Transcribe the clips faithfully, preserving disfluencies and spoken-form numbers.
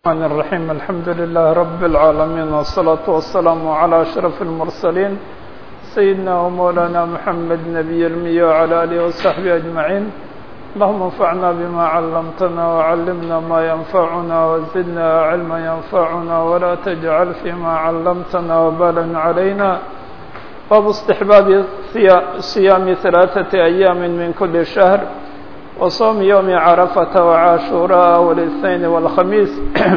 الرحمن الرحيم الحمد لله رب العالمين والصلاة والسلام على أشرف المرسلين سيدنا ومولانا محمد نبي المية وعلى آله وصحبه أجمعين. اللهم انفعنا بما علمتنا وعلمنا ما ينفعنا وزدنا علما ينفعنا ولا تجعل فيما علمتنا وبالا علينا. باب استحباب صيام ثلاثة أيام من كل شهر وصوم يوم عرفة وعاشوراء والاثنين والخميس.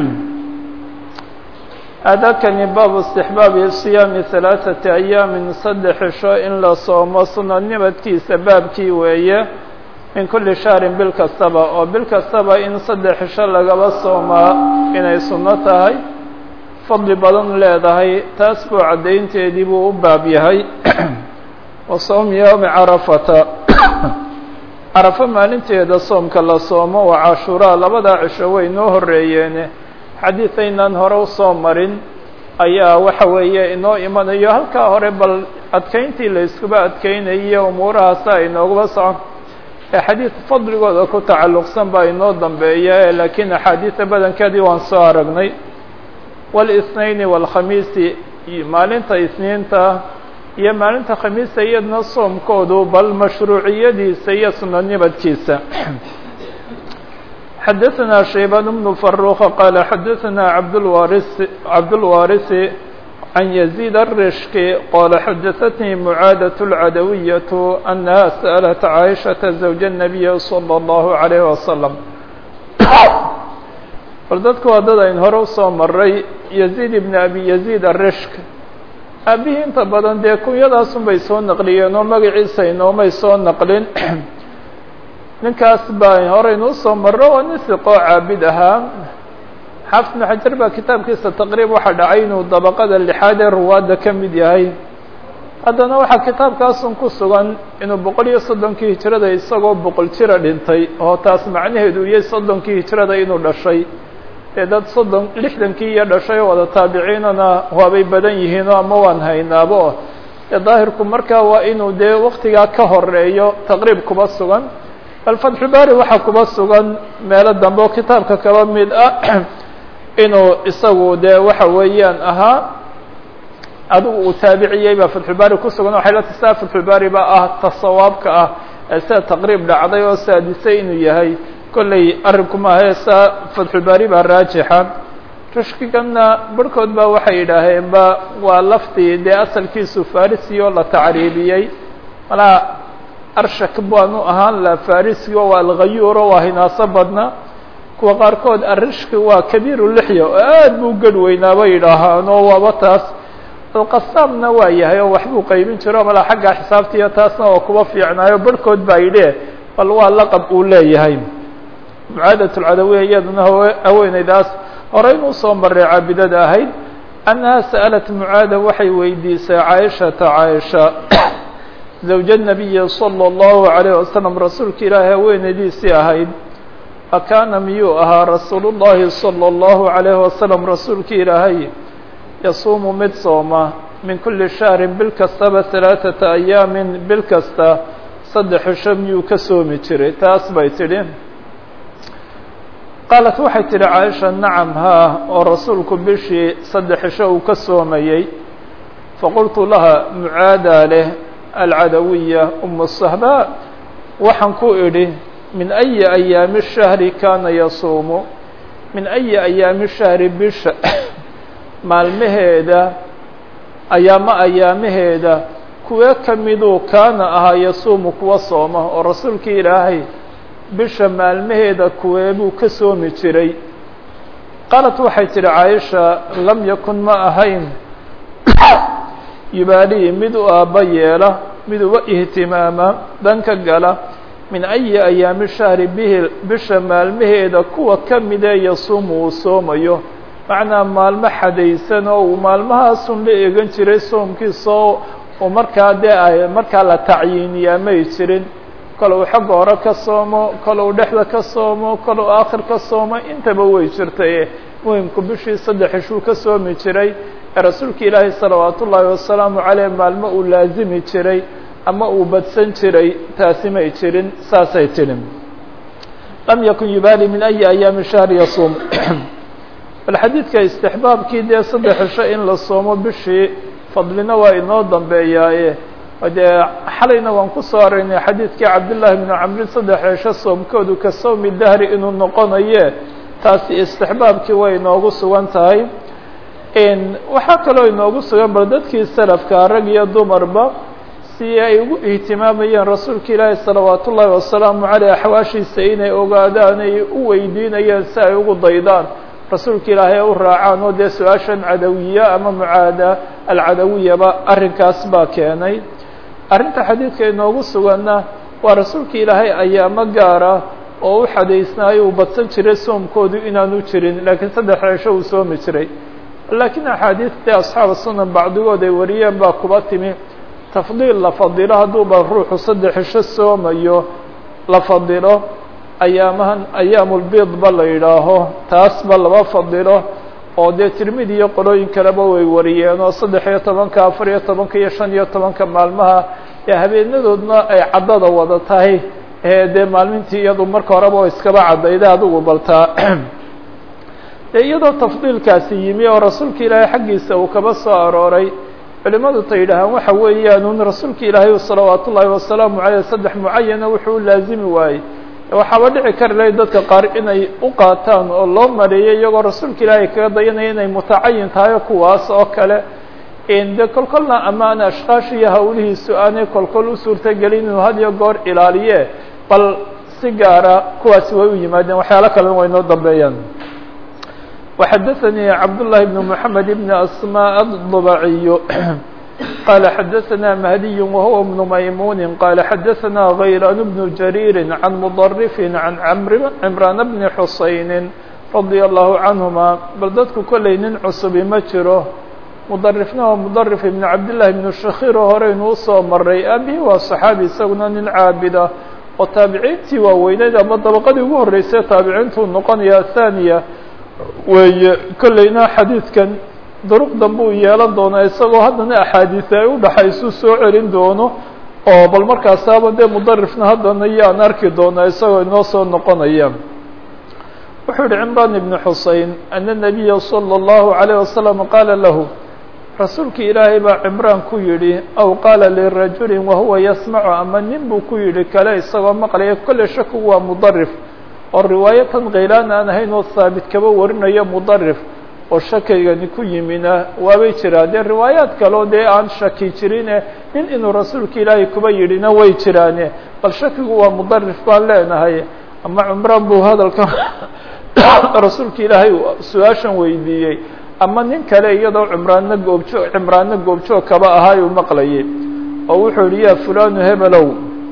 هذا كان باب استحباب صيام ثلاثة أيام صدح شاء لا صوم صنع نبتكي سبابكي وإيه من كل شهر بالكسبة وبالكسبة إن صدح شاء لقب الصوم إن سنتهي فضل بدن لهي تسبع عدين تديبوا بابيهي. وصوم يوم عرفة عرفة maalinteeda soomka la soomo waa cashuuraa labada cisho way noo horeeyeen xadiiثaynan hore u soo marin ayaa waxa weeye inoo imanayo halka hore bal adkeyntii la iskuba adkeynayo umuurahaas ay nooga socon ee xadiis fadligooda ku tacalluqsan baa inoo dambeeya laakiin xadiis badankeedii waan soo aragnay wal isniin wal khamiis maalinta isniinta iyo maalinta khamiista iyadna soomkoodu bal mashruuciyadiisa iyo sunanimadiisa. حدثنا شيبان بن فروخ قال حدثنا عبد الوارث عبد الوارث عن يزيد الرشقي قال حدثتني معادة العدوية أنها سألت عائشة زوج النبي صلى الله عليه وسلم. فردتك ودد إن هرس مري يزيد بن أبي يزيد الرشق aabihii inta badan dee kunyadaasun bay soo naqliyeen oo magaciisa inoomay soo naqlin. ninkaas baa horeynuu soo marro oo nin siqoo caabid ahaa. xaafid ibnu xajar baa kitaabkiisa taqriib waxaa dhacay inuu dabaqada lixaad ee ruwaadda ka mid yahay. haddana waxaa kitaabkaasun ku sugan inuu boqol iyo soddonkii hijrada isagoo boqol jira dhintay oo taas macnaheedu iyo soddonkii hijrada inuu dhashay. dee dad soddon lixdankii iyo dhashay wada taabiciinana waabay badan yihiinoo ama waan haynaabo dee daahirku markaa waa inuu dee waktigaa ka horeeyo taqriib kuba sugan. bal fatxubaari waxaa kuba sugan meelo dambe oo kitaabka kaba mid ah inuu isagu dee waxa weeyaan ahaa adigu uu taabiciyey baa fatxubaari ku sugan. waxay la tasaa fatxubaari baa ah tasawaabka ah ee sida taqriib dhacday oo saadisay inuu yahay. kolley arrinku maahae saa fatxubaari baa raajixa. rushkiganna barhkood baa waxay yidhaaheen ba waa laftii dee asalkiisu farisi oo la tacriibiyey malaa arshak baanu ahaan la farisi oo waa alghayuuro waa hinaaso badna. kuwa qaarkood arishki waa kabiiru lixya oo aad buu gadh weynaa bay yidhaahaan oo waaba taas. alqasaamna waa yahay oo waxbuu qaybin jiro malaa xagga xisaabtiiyo taasna oo kuba fiicnaayo barhkood baa yidhi bal waa laqab uu leeyahay. mucaadaة الcadawiya iyaduna haweeneydaas horey inuu soo maray caabidada ahayd. annaha sa'alat mucaada waxay weydiisay caaishata caaisha zawja الnabiyi salى الlahu عalيه wasalam rasuulka ilaahay haweeneydiisii ahayd. akaana miyuu ahaa rasuul الlahi salى الlahu عalيه wasalam rasuulka ilaahay yasuumu mid sooma min kuli shahri bil kastaba ثalaaثaةa ayaamin bil kasta saddex cisho miyuu ka soomi jiray. taas bay tidhi. qaalat waxay tidhi caaisha nacam haa oo rasuulku bishii saddex cisho uu ka soomayey. faqultu laha mucaadaa leh alcadawiya umu sahbaa waxaan ku idhi min ayi ayaami shahri kaana yasuumu min ayi ayaami shahri bisha maalmaheeda ayaamo ayaamaheeda kuwee ka miduu kaana ahaa yasuumu kuwa sooma oo rasuulkii ilaahay bisha maalmaheeda kuweebuu ka soomi jiray. qaalat waxay tidhi caaisha lam yakun ma ahayn yubaaliyi mid u aabba yeela mid uba ihtimaama danka gala min ayi ayaami shahri bihi bisha maalmaheeda kuwa ka midee yasuumu uu soomayo. macnaa maalmo xadaysan oo uu maalmahaasun la eegan jiray soomkiisoo oo markaa dee ay markaa la tacyiiniyaa may jirin. kale uu xagga hore ka soomo kale uu dhexda ka soomo kale uu aakhir ka soomo intaba way jirtay. muhimku bishii saddex ishuu ka soomi jiray ee rasuulka ilaahay salawaat ullaahi wasalaamu caleyh maalmo uu laazimi jiray ama uu badsan jiray taasi may jirin. saasay tidhi lam yakun yubaali min ayi ayaami shahri yasuum. bal xadiidka istixbaabkii dee saddex cisho in la soomo bishii fadlina waa inoo dambeeyaaye dee xalayna waan ku soo araynay xadiidkii cabdillaahi bnu camrin saddex cisho soomkoodu ka sawmi dahri inuu noqonaye taasi istixbaabkii way inoogu sugan tahay waxaa kaloo inoogu sugan bal dadkii salafka rag iyo dumarba si ay ugu ihtimaamayeen rasuulka ilaahi salawaat ullaahi wasalaamu caleyh axwaashiisa inay ogaadaan ay u weydiinayeen si ay ugu daydaan rasuulka ilaahay u raacaan oo dee su-aashan cadawiya ama mucaada alcadawiyaba arrinkaas baa keenay arrinta xadiidka inoogu suganna waa rasuulka ilaahay ayaamo gaara oo u xadaysnaayo uu badsan jiray soomkoodu inaanu jirin laakiin saddex cisho uu soomi jiray laakiin axaadiidta asxaaba sunan bacdigood ay wariyeen baa kuba timi tafdiil la fadilo hadduuba ruuxu saddex cisho soomayo la fadilo ayaamahan ayaamulbiid ba la yidhaaho taasba laba fadilo oo dee tirmidi iyo qolooyin kaleba way wariyeen oo saddex iyo tobanka afar iyo tobanka iyo shan iyo tobanka maalmaha ee habeenadoodna ay caddada wada tahay ee dee maalmintii iyadu marka horeba oo iskaba caddayda adigu baltaa dee iyadoo tafdiilkaasi yimi oo rasuulka ilaahay xaggiisa uu kaba soo arooray culimadu ta yidhaahaan waxa weeyaan un rasuulka ilaahay salawaat ullaahi wasalaamu caleyh saddex mucayana wuxuu u laazimi waayey waxaaba dhici kari lahay dadka qaar inay u qaataan oo loo mareeyo iyagoo rasuulka ilaahay kaga dayanaya inay mutacayin tahay kuwaas oo kale de kolkolna amaan ashkaash iyo hawlihiisu aanay kolkol u suurtagelin inuu had iyo goor ilaaliye bal si gaara kuwaasi way u yimaadeen waxyaalo kalena way noo dambeeyaan وxdثnي cبداللahi بن محمد بن أسmاء الضبعي qال xdثnا مهدي وهو بن مyمون qال xdثnا غيران بن جرير عن مضرف عن عمران بن حuسين رضي الله عنهما bal dadku koley nin cusbi ma jiro مضرفna waa مضرف بن cabداللahi بن شhakيr horeynu usoo maray abi waa صحaaبي isaguna nin caabida oo taabiciintii waaweyneyd ama dabqadii ugu horeysay taabiciintuu noqonaya ثانية weeye kolleyna xadiidkan duruq danbe uu yeelan doonaa isagoo haddana axaadiis ay u dhaxaysu soo celin doono oo bal markaasaaba dee mudarifna haddana yaan arki doonaa isagoo inoo soo noqonaya wuxuu yihi cimraan ibnu xusein ana nabiya salى اllahu عalيه wasalam qaala lahu rasuulka ilaahay baa cimraan ku yidhi aw qaala lirajuli wahuwa yasmacu ama nin buu ku yidhi kale isagoo maqlaya kolley shakigu waa mudarif oo riwaayatan khaylaan aan ahayn oo haabit kaba warinayo mudarif oo shakigani ku yimina waabay jiraa dee riwaayaad kaleo dee aan shaki jirine nin inuu rasuulka ilaahay kuba yidhina way jiraane bal shakigu waa mudarif baan leenahay ama cumraan buu hadalka rasuulka ilaahay su-aashan weydiiyey ama nin kale iyadoo cumraanna goobjoog cimraanna goobjoog kaba ahaay uu maqlayay oo wuxuu yihi ya fulanu hebelow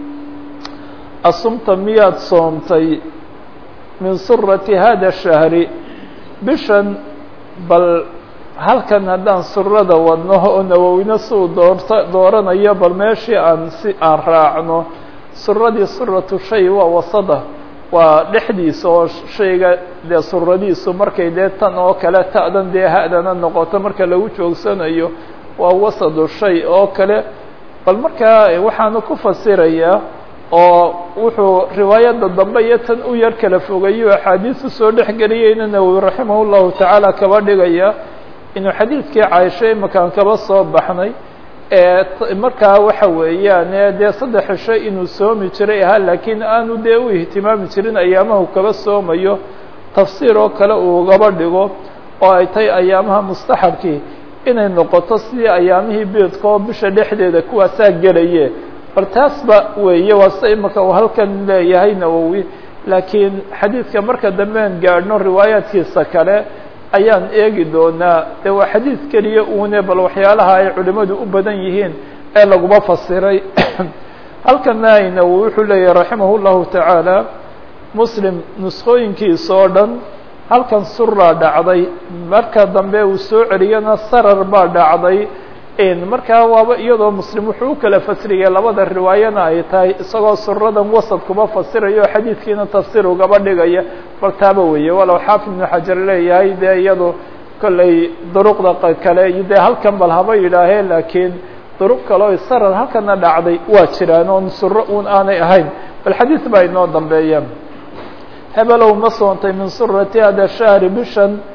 asumta miyaad soomtay min surati hada shahri bishan bal halkan haddaan surada wadno oo nawowina si uu doorta dooranayo bal meeshii aan si aan raacno suradii suratu shay waa wasada waa dhexdiisa oo shayga dee suradiisu markay dee tan oo kale ta'dan dee ha-dana noqoto marka lagu joogsanayo waa wasadu shay oo kale bal markaa waxaanu ku fasirayaa oo wuxuu riwaayadda dambe iyo tan u yar kala fogayo axaadiisu soo dhexgeliyeyna nawowi raximah llahu tacaala kaba dhigaya inuu xadiidkii caaisha imakaan kaba soo baxnay ee markaa waxa weeyaan dee saddex cisho inuu soomi jiray ahaa laakiin aanu dee u ihtimaami jirin ayaamahu kaba soomayo tafsiir oo kale uu gaba dhigo oo ay tahay ayaamaha mustaxabkii inay noqoto sidii ayaamihii biidka oo bisha dhexdeeda kuwaasaa gelaye bal taasba weeye waa se imaka uu halkan leeyahay nawowi laakiin xadiidka marka dambean gaadhno riwaayaadkiisa kale ayaan eegi doonaa dee waa xadiid keliya uune bal waxyaalaha ay culimadu u badan yihiin ee laguma fasiray halkana nawowi wuxuu leeyahay raximah llahu tacaala muslim nuskooyinkiisa oo dhan halkan suraa dhacday marka dambe uu soo celiyana sarar baa dhacday markaa waaba iyadoo muslim wuxuu u kala fasiriyay labada riwaayana ay tahay isagoo suradan wasad kuma fasirayo o xadiidkiina tafsiir ugaba dhigaya bal taaba weeye walow xaafid ibnu xajar leeyahay dee iyado kolley duruqda kale iyo dee halkan bal haba yidhaahee laakiin duruq kale o sarar halkana dhacday waa jiraan oon suro un aanay ahayn bal xadiid baa inoo dambeeya hebelow ma soontay min surati hada shahri bishan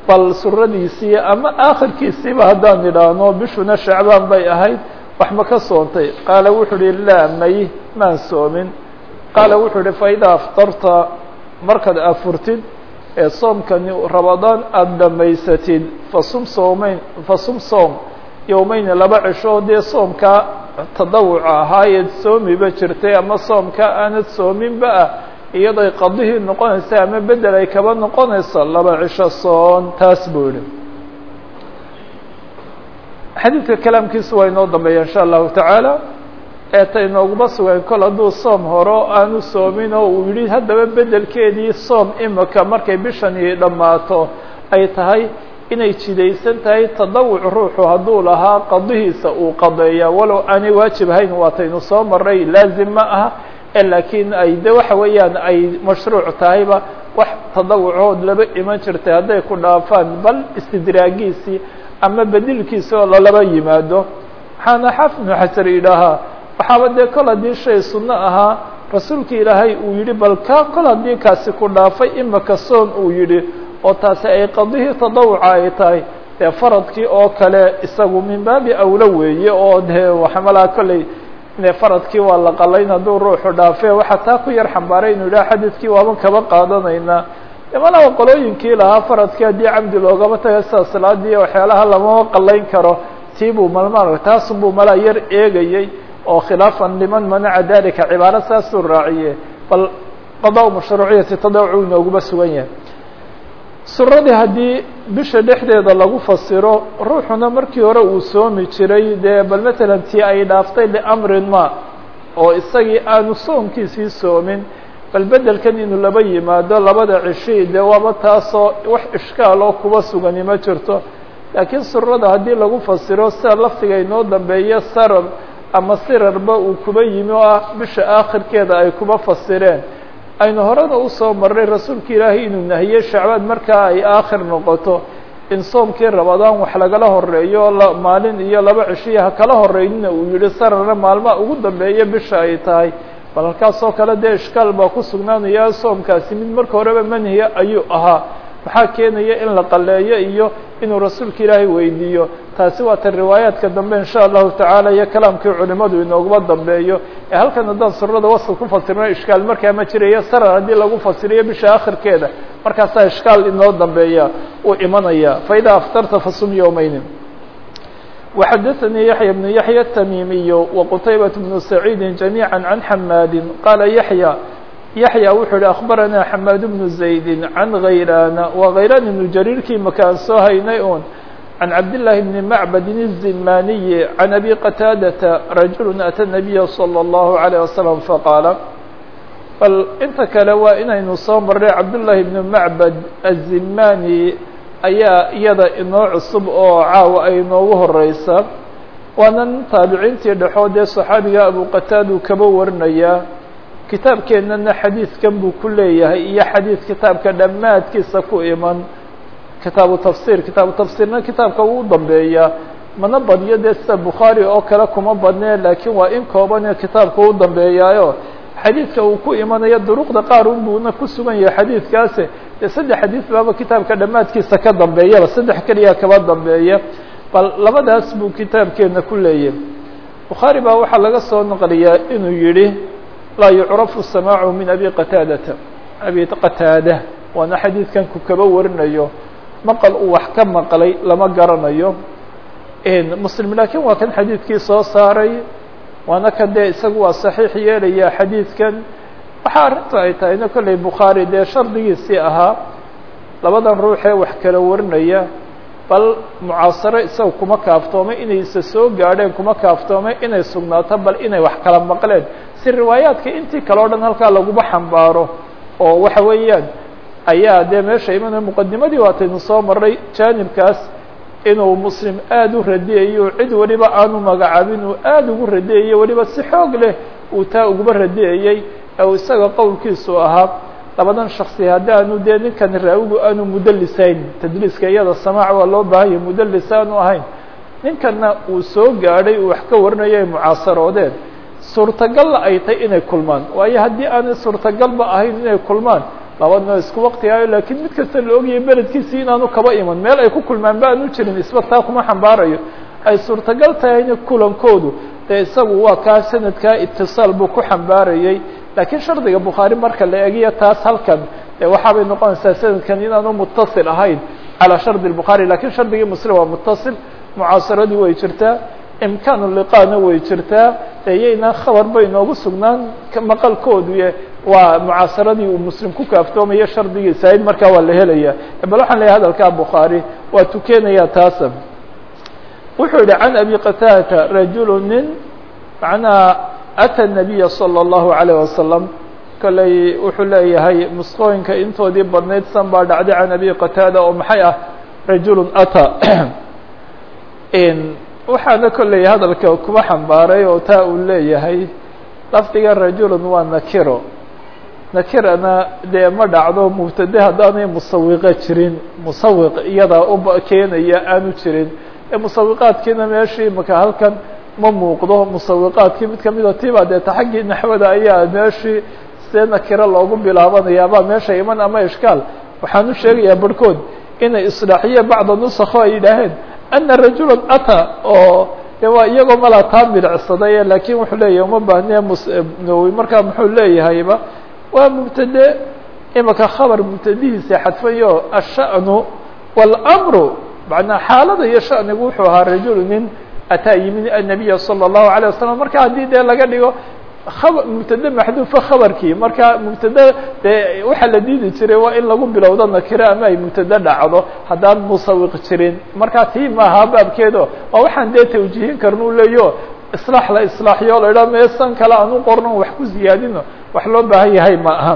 bal suradiisii ama aakhirkiisiiba haddaan idhaahno bishuna shacbaan bay ahayd wax ma ka soontay qaala wuxuu uhi laa may maan soomin qaala wuxuu uhi faidaa aftarta markaad afurtid ee soomkani ramadaan aada dhamaysatid fasum soomeyn fasum soom yowmeyni laba cisho dee soomkaa tadawuca ahaayeed soomiba jirtay ama soomka aanad soominba ah iyaday qadihii noqonaysa ama bedel ay kaba noqonayso laba cisho soon taas buu yihi xadiidka kalaamkiisu waa inoo dambeeya insha allahu tacaala ee ta inooguma sugan kol hadduu soom horo aanu soomin oo uu yihi haddaba bedelkeedii soom imika markay bishani dhammaato ay tahay inay jidaysan tahay tadawuc ruuxu hadduu lahaa qadihiisa uu qadeeya walow aanay waajib ahayn waataynu soo maray laazim ma aha laakiin ay de waxa weeyaan ay mashruuc tahayba wax tadawucood laba iman jirtay hadday ku dhaafaan bal istidraagiisii ama bedilkiisa oo lalaba yimaado waxaana xaafid ibnu xajar yidhaahaa waxaaba dee kol haddii shay sunno ahaa rasuulka ilaahay uu yihi bal ka kol haddii kaasi ku dhaafay imika soon uu yihi oo taasi ay qadihii tadawuca ay tahay dee faradkii oo kale isagu min baabi awlo weeye oo dee waxmalaa kolley ine faradkii waa la qalayn hadduu ruuxu dhaafe waxaa taa ku yar xambaaray inuu yidhaha xadiidkii waaban kaba qaadanaynaa malaba qolooyinkii lahaa faradkii haddii camdi loogama taga sida salaadii waxyaalaha lamama qalayn karo tii buu malma taasun buu malaa yar eegayey oo khilaafan liman manaca dalika cibaaro saasuu raaciye bal qadaa mashruuciyati tadawucu inooguma sugan yahay suradii haddii bisha dhexdeeda lagu fasiro ruuxuna markii hore uu soomi jiray dee bal matalan tii ay dhaaftay liamrin ma oo isagii aanu soomkiisii soomin bal bedelkan inuu laba yimaado labada cishii dee waaba taasoo wax ishkaal oo kuba sugani ma jirto laakiin surada haddii lagu fasiro sida laftiga inoo dambeeya sarar ama sirarba uu kuba yimi oo ah bisha aakhirkeeda ay kuba fasireen aynu horena usoo marray rasuulka ilaahay inuu nahiyey shacbaan markaa ay aakhir noqoto in soomkii ramadaan wax lagala horeeyo maalin iyo laba cishiya ha kala horeynina uu yihi sararna maalmaha ugu dambeeya bisha ay tahay bal halkaasoo kale dee ishkaal baa ku sugnaanaya soomkaasi mid marka horeba manhiya ayuu ahaa maxaa keenaya in la qaleeyo iyo inuu rasuulka ilaahay weydiiyo taasi waa tan riwaayaadka dambe insha allahu tacaala iyo kalaamkii culimadu inooguma dambeeyo ee halkan haddaan surada wasl ku fasirno ishkaal markaa ma jirayo sarar haddii lagu fasiriyo bisha akhirkeeda markaasaa ishkaal inoo dambeeya uu imanaya faida aftarta fasum yowmeyni وxadثnي yaحyى بن yaحyى التmimiy وqتayبة بن سacيid جamيعا عan حmاd qala yaحyى yaحyى wuxuu hi أخbarana حmاd بن زaيد عan غayrاna wa غayrاn iبن jrيirkii makaan soo haynay un عan cabdاللahi بن معbd الزimaniي عan أbي qتاadةa رaجuل أtى النبy صلى الله عليه وسلم faqاala bal inta kale waa inaynu soo maray cabdاللahi بن معbd الزimani ayaa iyada inoo cusub oo caawa ay inoogu horeysa waanan taabiciintii dhexood ee صaxaabiga abu qataadu kaba warinayaa kitaabkeennana xadiidkan buu ku leeyahay iyo xadiid kitaabka dhammaadkiisa ku iman kitaabu tafsir kitaabu tafsirna kitaabka uu dambeeya mana badyo dee sida bukhaari oo kale kuma badnee laakiin waa in kooban kitaabka u dambeeyaayo xadiidka uu ku imanayo duruqda qaar unbuuna ku sugan yahay xadiidkaasi dee saddex xadiid baaba kitaabka dhammaadkiisa ka dambeeyaba saddex keliya kaba dambeeya bal labadaas buu kitaabkeena ku leeyahay bukhaari baa waxaa laga soo naqliyaa inuu yihi laa yucrafu samaacu min abi qataadata abi qataada waana xadiidkan ku kaba warinayo maqal uu wax ka maqlay lama garanayo muslim laakiin waa kan xadiidkii soo saaray waana ka dee isagu waa saxiix yeelaya xadiidkan waxaa arrinta ay tahay ina kolley bukhaari dee shardigiisii ahaa labadan ruuxee wax kala warinaya bal mucaasaro isaga kuma kaaftoomay inay isa soo gaadheen kuma kaaftoomay inay sugnaato bal inay wax kala maqleen si riwaayaadka intii kale o dhan halkaa laguma xambaaro oo waxa weeyaan ayaa dee meesha imana muqadimadii waataynu soo maray jaanibkaas inuu muslim aada u radiyayo cid waliba aanu magacaabin uu aada ugu radiyayo waliba si xoog leh uu taa uguba radiyayey ou isaga qowlkiisu ahaa labadan shaksi haddaanu dee ninkan raawigu aanu mudalisayn tadliiska iyada samaac waa loo baahanya mudalis aanu ahayn ninkanna uu soo gaadhay uu wax ka warinayo ay mucaasaroodeen suurtagalla ay tahay inay kulmaan waayo haddii aanay suurtagalba ahayn inay kulmaan labadna isku waqtigayo lakiin mid kasta la ogyahay beledkiisii inaanu kaba iman meel ay ku kulmaan ba aanu jirin isba taa kuma xambaarayo ay suurtagal tahayna kulankoodu dee isagu waa kaa sanadkaa itiصaal buu ku xambaarayey lakiin shardiga bukhaari marka la egiyo taas halkan dee waxaabay noqonaysaa sanadkan inaanu mutaصil ahayn calى shardi الbukhaari lakin shardigii muslim waa mutaصil mucaasaradii way jirtaa imkaanu liqaana way jirtaa eeyaynaan khabar bay noogu sugnaan maqalkoodu waa mucaasaradii uu muslim ku kaaftoomayo shardigiisa ayd markaa waa la helaya bal waxaan leeyahay hadalkaa bukhaari waa tukenaya taasa wuxuu yihi can abi qataadata rajulu nin macnaha ata الnabiya salى الlahu عalيه wasalam kolley wuxuu leeyahay musqooyinka intoodii badnayd san baa dhacday can abi qataada oo maxay ah rajulu ata waxaana kolley hadalka kuba xambaaray oo taa uu leeyahay lafdiga rajulun waa nakiro nakirana dee ma dhacdo mubtade haddaanay musawiqa jirin musawiq iyadaa u keenaya aanu jirin ee musawiqaadkiina meeshii maka halkan ma muuqdo musawiqaadkii mid kamida tiba dee ta xaggii naxwada ayaa meeshii see nakiro loogu bilaabanaya baa meesha iman ama ishkaal waxaan u sheegayaa barhkood inay islaaxiye bacda nusakho ay yidhaaheen ana rajula ata oo de waa iyagoo malaa taa bidacsaday lakin wuxuu leeyahay uma baahniye mnawi markaa muxuu leeyahayba waa mubtade imaka khabar mubtadihiisa xadfayo asha'nu wاlmru manaa xaalada iyo shanigu wuxuu ahaa rajulu nin ataa yimid annabiya salى الlahu عalيه wasalam marka haddii dee laga dhigo ab mubtade maxduufa khabarkii marka mubtade dee waxaa la diidi jiray waa in lagu bilowdo nakire ama ay mubtade dhacdo haddaan musawiq jirin marka tii maaha baabkeedo waa waxaan dee tawjiihin karna u leeyo islaax la islaaxiyo la idhaha meesan kale aan u qorno wax ku ziyaadino wax loo baahan yahay ma aha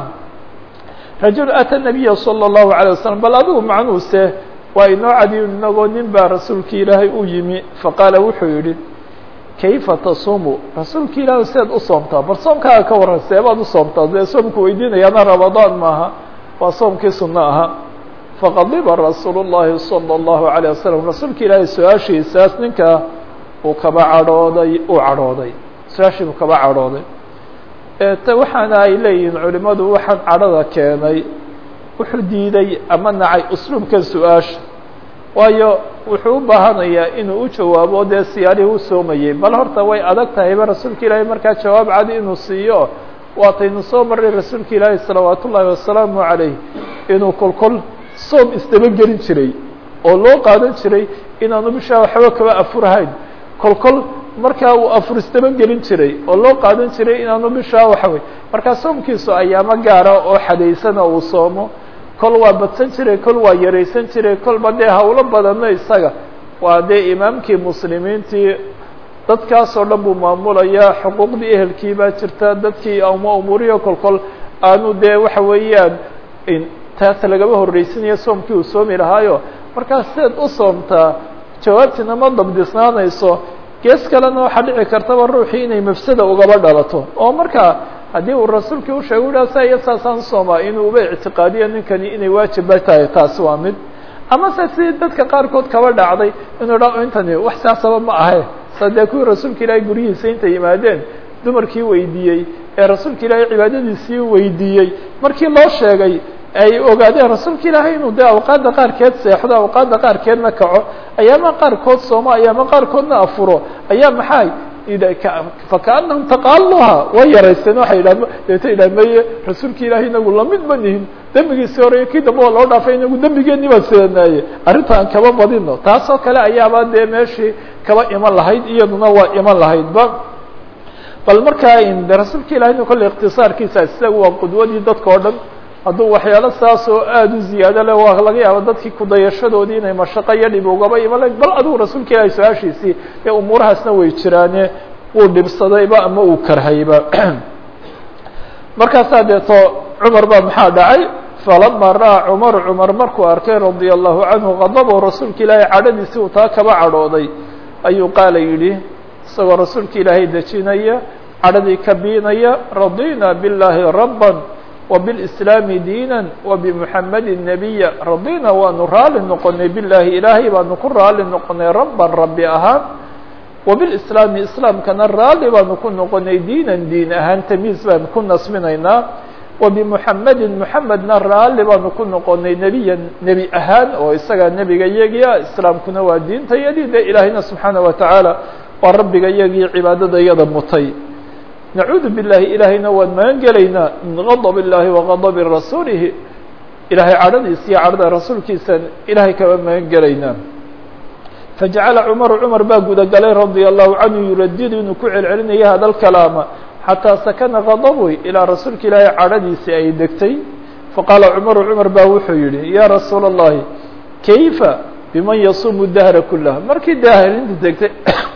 rajul ata nabiya salى الlahu عalيه wasalam bal adigu macnuuse waa inoo cadiyo inagoo nin baa rasuulki ilaahay u yimi faqaala wuxuu yihi kayfa tasuumu rasuulka ilaah seed u soomtaa bal soomkaaga ka waran seebaad u soomtaa dee soomku weydiinayaana ramadaan maaha waa soomkii sunno ahaa faqadiba rasuul الlahi salى الlahu عalيه wasalam rasuulka ilaahay su-aashiisaas ninkaa uu kaba cadhooday uu cadhooday su-aashii buu kaba cadhooday te waxaana ay leeyihiin culimadu waxaan cadhada keenay wuxuu diiday ama nacay usluubkan su-aasha waayo wuxuu u baahanayaa inuu u jawaabo dee siyaarihii u soomayey bal horta way adag tahayba rasuulka ilaahay markaa jawaab cadi inuu siiyo waataynu soo marray rasuulka ilaahay salawaat ullaahi wasalaamu calayh inuu kolkol soom isdabagelin jiray oo loo qaadan jiray inaanu bishaa waxba kaba afurhayn kolkol markaa uu afur isdabagelin jiray oo loo qaadan jiray inaanu bishaa waxawey markaa soomkiisu ayaamo gaara oo xadaysana uu soomo kol waa badsan jiray kol waa yaraysan jiray kolba dee hawlo badano isaga waa dee imaamkii muslimiintii dadkaas oo dhan buu maamulayaa xuquuqdii ehelkii baa jirta dadkii ama umuuriyo kolkol aanu dee waxa weeyaan taas lagaba horreysinaya soomkii uu soomi lahaayo markaa sideed u soomtaa jawaabtiina ma dabdisnaanayso gees kalena waxaa dhici kartaba ruuxii inay mafsada ugaba dhalato oo markaa haddii uu rasuulkii usheegay uha sa iyo saasaan soomaa inuu uba ictiqaadiyo ninkani inay waajiba tahay taasi waa mid ama se si dadka qaarkood kaba dhacday inuu dha intani wax saasaba ma ahe sa dee kuwii rasuulka ilaahay guryihiisa intay yimaadeen dumarkii weydiiyey ee rasuulka ilaahay cibaadadiisii weydiiyey markii loo sheegay ay ogaadeen rasuulka ilaahay inuu dee awqaadda qaarkeed seexdo awqaadda qaarkeedna kaco ayaama qaarkood soomo ayaama qaarkoodna afuro ayaa maxay fakaanahum taqaaluha way yaraysteen waxay idha deeta idhaha meye rasuulka ilaahay inagu lamid ma nihin dembigiisii horeyo kii dambe waa loo dhaafay inagu dembigeeni baa sidanaaye arrintaan kaba badino taasoo kale ayaaba dee meeshii kaba iman lahayd iyaduna waa iman lahaydba bal markaa de rasuulka ilahayna kolley ikhtisaarkiisa isaga waa qudwadii dadka o dhan hadduu waxyaalo saas oo aada u ziyaado le waa laga yaaba dadkii kudayashadoodii inay mashaqo iyo dhib ugaba iman lahayd bal adigu rasuulka ilaahay su-aashiisii ee umuurahaasna way jiraane wuu dhibsadayba ama uu karhayba markaasaa deeto cumar baa maxaa dhacay falama ra'aa cumaru cumar markuu arkay radia allahu canhu qadabahu rasuulka ilaahay cadhadiisii uu taa kaba cadhooday ayuu qaala yidhi isagoo rasuulka ilaahay dejinaya cadhadii ka biinaya radina biاllahi rabban وبالإسلام دينا وبمحمد نبيا رضينا waanu raali noqonay biالlahi ilaahay baanu ku raali noqonay rabا rabi ahaan وبالإسلام iسلاamkana raali baanu ku noqonay diinan diin ahaan tamiis baan ku nasminaynaa وبمحمد محمedna raali baanu ku noqonay nebiya nebi ahaan oo isagaa nebiga iyagiia islaamkuna waa diinta yadii de ilaahayna subحaanaه وataعaalى waa rabbiga iyagii cibaadada yada mutay nacuudu biالlahi ilaahayna waan magan gelaynaa min غضب الlahi وغضب rasuulihi ilahay cadhadiisa iyo cadhada rasuulkiisa ilahay kaba magan gelaynaa faجacala cmar cmar baa gudagalay radي الlahu canhu yuradidu inuu ku celcelinaya hada اkalaama xatىa sakana غضبy ilaa rasuulka ilaahay cadhadiisii ay degtay faqaala cmar cmar baa wuxuu yihi ya rasuula الlahi kayfa biman yasuumu dahra kulah markii daaharinta degtay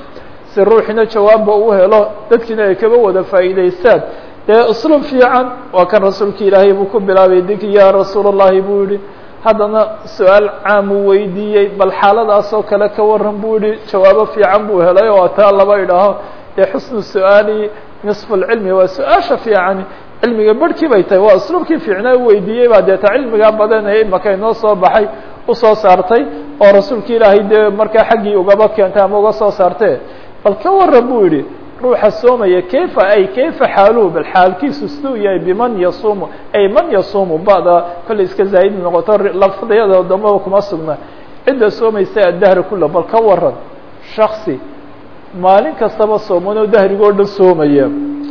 si ruuxina jawaabba uu helo dadkiina ay kaba wada faa'iidaystaan dee usluub fiican waa kan rasuulka ilaahay buu ku bilaabay diki ya rasuula الlahi buu yihi haddana su-aal caam uu weydiiyey bal xaaladaasoo kale ka waran buu yihi jawaabo fiican buu helay oo taa laba idhaaho dee xusnu su-aali نصف الcilmi waa su-aasha fiican cilmiga barhkii bay tahay waa usluubkii fiicnaa u weydiiyey baa deeta cilmigaa badanayay markay noo soo baxay usoo saartay oo rasuulka ilaahay dee markaa xaggii ugaba keentay ama uga soo saartee bal ka waran buu yihi ruuxa soomaya kayfa ay kayfa xaaluhu bal xaalkiisu siduu yahay biman yasuumu ay man yasuumu bada kollay iska zaa'id noqoto lafdiyada dambaba kuma sugna cidda soomaysa addahra kula bal ka waran shaksi maalin kastaba soomanoo dahrigoo dhan soomaya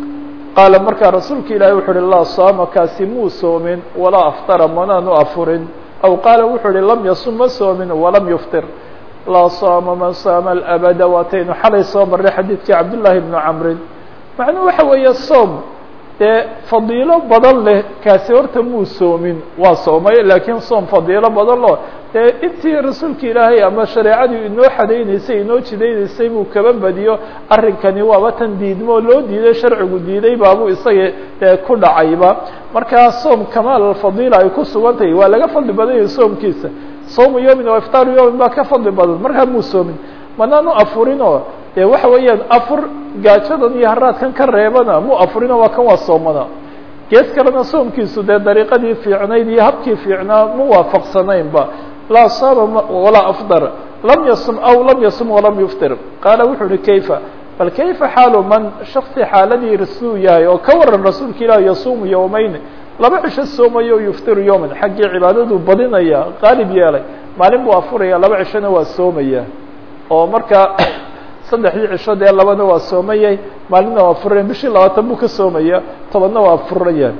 qaala markaa rasuulka ilaahay wuxuu uhi laa saama kaasi muu soomin walaa aftara manaanu afurin aw qaala wuxuu uhi lam yasum ma soomin walam yuftir laa saama man saama alabada waataynu xalay soo marray xadiidkii cabdullaahi bnu camrin macnuu waxa weeye soom dee fadiilo badan leh kaasi horta muu soomin waa soomay laakiin soom fadiilo badan lo dee intii rasuulka ilaahay ama shareecadii inoo xadaynaysay inoo jidaynaysay buu kaba badiyo arrinkani waaba tan diidmoo loo diiday sharcigu diiday baabuu isaga dee ku dhacayba markaa soom kamaal alfadiila ay ku sugan tahay waa laga fadli badan yahay soomkiisa soomu yawmin wa iftaaru yawmin baa ka fadli badan markaa muu soomin manaanu afurin oo dee waxa weeyaan afur gaajadan iyo haraadkan ka reebana muu afurino waa kan waa soomana gees kalena soomkiisu dee dariiqadii fiicnayd iyo habkii fiicnaa mu waafaqsanaynba laa saama walaa afdar lam yasum aw lam yasum walam yuftir qaala wuxuu uhi kayfa bal kayfa xaalu man shaksi xaaladii rasuu yahay oo ka waran rasuulka ilaah yasuumu yowmeyn laba cisho soomayo o yuftiru yowman xaggii cibaadaduu badinaya qaalib yeelay maalin buu afuraya laba cishona waa soomaya oo markaa saddexdii cisho dee labana waa soomayay maalinna waa furaya bishii labaatan buu ka soomaya tobanna waa furaya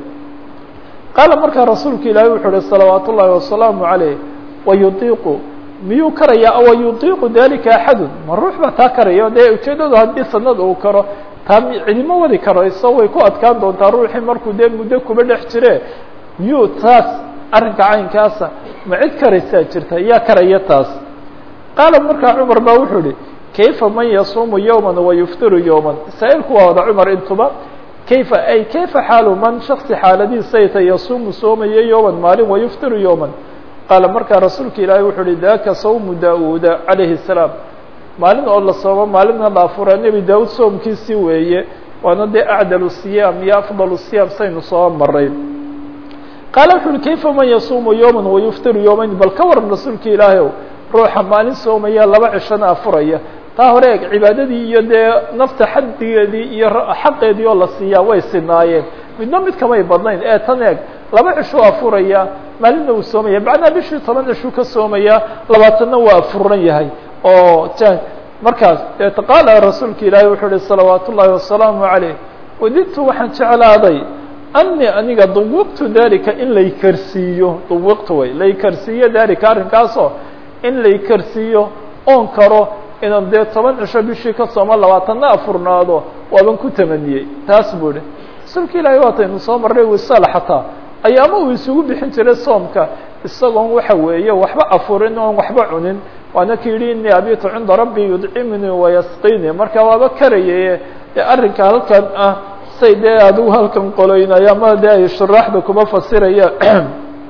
qaala markaa rasuulka ilaahay wuxuu uhi salawaat ullaahi wasalaamu calayh wayudiiqu miyuu karaya aw yudiiqu dalika axadun ma ruux baa taa karaya dee ujeedadu haddii sanad uu karo taa cidima wadi karo isao way ku adkaan doontaa ruuxii markuu dee muddo kuba dhex jire miyuu taas arrinka caynkaasa ma cid karaysaa jirta yaa karaya taas qaala markaa cumar baa wuxuu ihi kayfa man yasuumu yowman wayuftiru yowman saa-ilku waa wada cumar intuba kayfa ay kayfa xaalu man shaksi xaaladiisayta yasuumu soomaya yowman maalin wayuftiru yowman qaala markaa rasuulka ilaahay wuxuu uhi daka sawmu da-uuda calayhi الsalaam maalin oo la soomo maalinna la afura nebi daawud soomkiisii weeye waana dee acdalu siyaam iyo afdalu siyaam saynu soo maray qaala wuxu uhi kayfa man yasuumu yowman wayuftiru yowmayn bal ka waran rasuulka ilaahay ow ruuxa maalin soomaya laba cishona afuraya taa hore eeg cibaadadii iyo dee nafta xadigeedii iyo xaqeedii oo la siiyaa way sinaayeen midna mid kamay badnayn ee tan eeg laba cishuu afuraya maalinna uu soomaya macnaa bishii toban cishuu ka soomaya labaatanna waa afuran yahay oo markaas dee qaala rasuulka ilaahay wuxuu uhi salawaat ullaahi wasalaamu calayh wadidtu waxaan jeclaaday ani aniga duwiqtu dalika in laykarsiiyo duwiqtu way laykarsiiyo dalika arrinkaasoo in laykarsiiyo oon karo inaan dee toban cisho bishii ka sooma labaatanna afurnaado waaban ku tamaniyey taas buu ihi rasuulka ilaahay waataynu soo marray wisaal xataa ayaama uu isugu bixin jiray soomka isagoon waxa weeye waxba afurin oon waxba cunin waana ka yidhi inii abitu cinda rabbi yudcimunii wayasqinii marka waaba karayaye dee arrinka halkan ah say dee adigu halkan qoloynaya ama dee ay shuraaxda kuma fasirayaan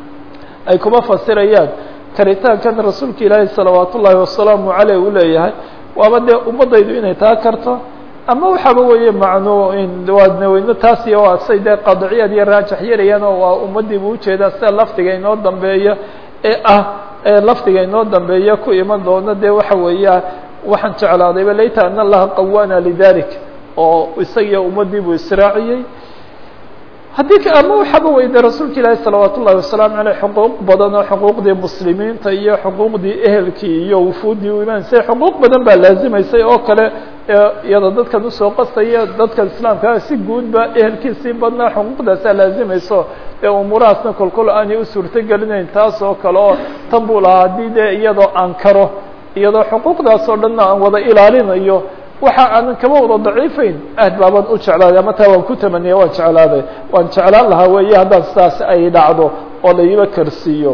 ay kuma fasirayaan karitaankan rasuulka ilaahay salawaat ullaahi wasalaamu caleyh uu leeyahay waaba dee ummadaydu inay taa karto ama waxaaba weeye macnu waadna weyno taas iyo waa say dee qadciyad iyo raajax yarayaan oo waa ummadiibu ujeedaa sida lafdiga inoo dambeeya ee ah ee lafdiga inoo dambeeya ku iman doona dee waxa weeya waxaan jeclaadayba layta an allaha qawaana lidalik oo isagiyo ummadiibuu israaciyey haddii ama waxaba weyday rasuulka ilaahi salawaat ullahi wasalaamu aleyh xuquuq badan oo xuquuqdii muslimiinta iyo xuquuqdii ehelkii iyo wufuuddii u imaanaysay xuquuq badan baa laazimaysay oo kale iyada dadkan usoo qastaya dadka islaamkaa si guudba ehelkiisii badnaa xuquuqdaasaa laazimayso ee umuurahaasna kolkol aanay u suurto gelinayn taas oo kale oo tan buu lahaa haddii dee iyadoo aan karo iyadoo xuquuqdaas oo dhanna aan wada ilaalinayo waxa aanan kama wada daciifayn aad baaban u jeclaaday ama taa waan ku tamaniya waan jeclaaday waan jeclaan lahaa weeye haddaan sidaas ay dhacdo oo laiba karsiiyo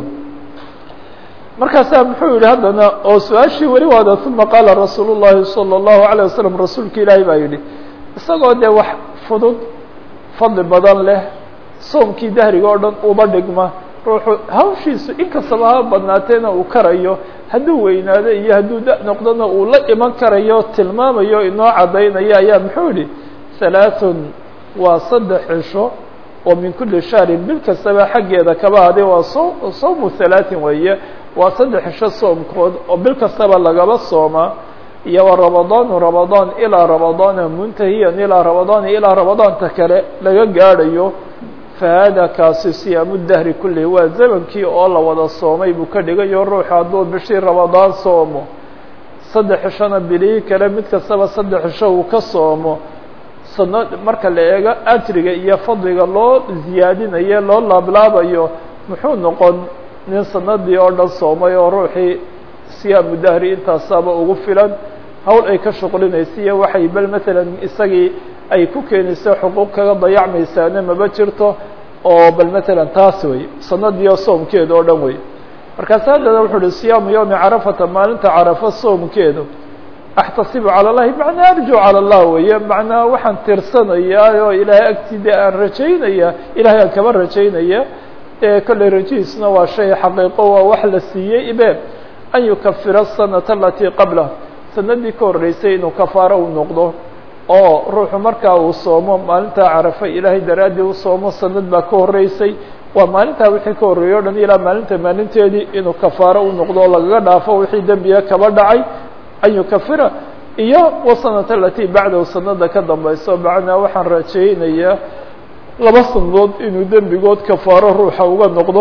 markaasaa muxuu yihi haddana oo su-aashii weli waada uma qaala rasuul llahi salى الlahu عalيه wasalam rasuulka ilaahi baa yidhi isagoo dee wax fudud fadli badan leh soomkii dahriga oo dhan uba dhigma ruuxu hawshiisu inkastaba ha badnaateena uu karayo hadduu weynaado iyo hadduu da noqdona uu la iman karayo tilmaamayo inoo caddaynaya ayaa muxuu yihi halaaثun waa saddex cisho oo min kuli shahrin bil kastaba xaggeeda kaba haday waa so sawmu halaaثin weeye waa saddex cisho soomkood oo bil kastaba lagaba sooma iyo wa ramadaanu ramadaan ilaa ramadaana muntahiyan ilaa ramadaana ilaa ramadaanta kale laga gaadhayo fahada kaasi siyaamu dahri kullihi waa zamankii oo la wada soomay buu ka dhigayo ruuxu hadduu bishii ramadaan soomo saddex cishona bilihii kale mid kastaba saddex cisho uu ka soomo sano marka la eego ajriga iyo fadliga loo ziyaadinayo loo laablaabayo muxuu noqon nin sanadii oo dhan soomay oo ruuxii siyaamu dahri intaasaba ugu filan hawl ay ka shuqlinaysiiyo waxay bal maalan isagii ay ku keenayso xuquuq kaga dayacmaysaana maba jirto oo bal maalan taas wey sanadii oo soomkeeda oo dhan wey markaas haddana wuxuu uhi siyaamu yawmi carafata maalinta carafo soomkeedu axtasibu cala llahi macnaa arju cala allah weeye macnaa waxaan tirsanayaa oo ilaahay agtiida aan rajaynaya ilahay aan kaba rajaynaya kolley rajihiisna waa shay xaqiiqo waa wax la siiyey ibe an yukafira asanata alatii qablah sanadii ka horreysay inuu kafaaro u noqdo oo ruuxu markaa uu soomo maalintaa carafa ilaahay daraaddii u soomo sanad baa ka horreysay waa maalintaa wixii ka horreeyey o dhan ilaa maalinta maalinteedii inuu kafaaro u noqdo oo lagaga dhaafo wixii dembiga kaba dhacay an yukafira iyo wasanata alatii bacdahu sanada ka dambayso macnaa waxaan rajaynayaa laba sanadood inuu dembigood kafaaro ruuxa uga noqdo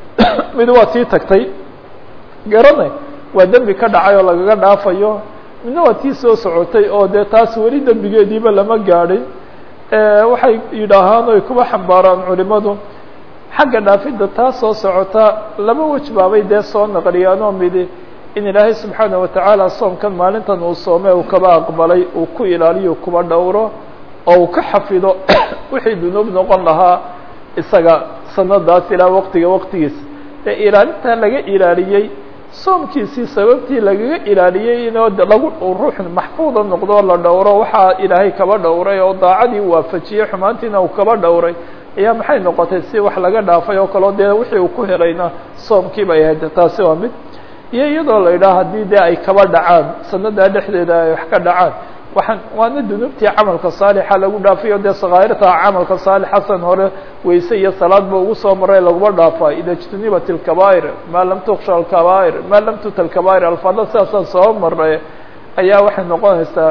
mid waa tii tagtay garanay waa dembi ka dhacay oo lagaga dhaafayo midna waa tii soo socotay oo dee taas weli dembigeediiba lama gaadhin waxay yidhaahaan oy kuba xambaaraan culimadu xagga dhaafidda taa soo socota laba wej baabay dee soo naqliyaan oo midi in ilaahay subxaana watacaala soomkan maalintan uu soome uu kaba aqbalay uu ku ilaaliyo kuba dhowro oo uu ka xafido wixii dunuub noqon lahaa isaga sanadaas ilaa waqtiga waqtigiisa ee ilaalintaa laga ilaaliyey soomkiisii sababtii lagaga ilaaliyey inoo lagu ruux maxfuuda noqdo la dhowro waxaa ilaahay kaba dhowray oo daacadii u waafajiyey xumaantiina uu kaba dhowray ayaa maxay noqotay si wax laga dhaafay oo kaleo dee wixii uu ku helayna soomkii bay ahayd taasi waa mid iyo iyadoo la yidhaha haddii dee ay kaba dhacaan sanadaa dhexdeeda ay wax ka dhacaan waxaan waana dunuubtii camalka saalixa lagu dhaafayo dee sakaa'irta camalka saalixa san hore weyse iyo salaadba ugu soo maray laguma dhaafaa ida jtunibat alkabaa'ir maa lam tuksha alkabaa'ir maa lam tuta alkabaa'ir alfadla sidaasaan soo maray ayaa waxay noqonaysaa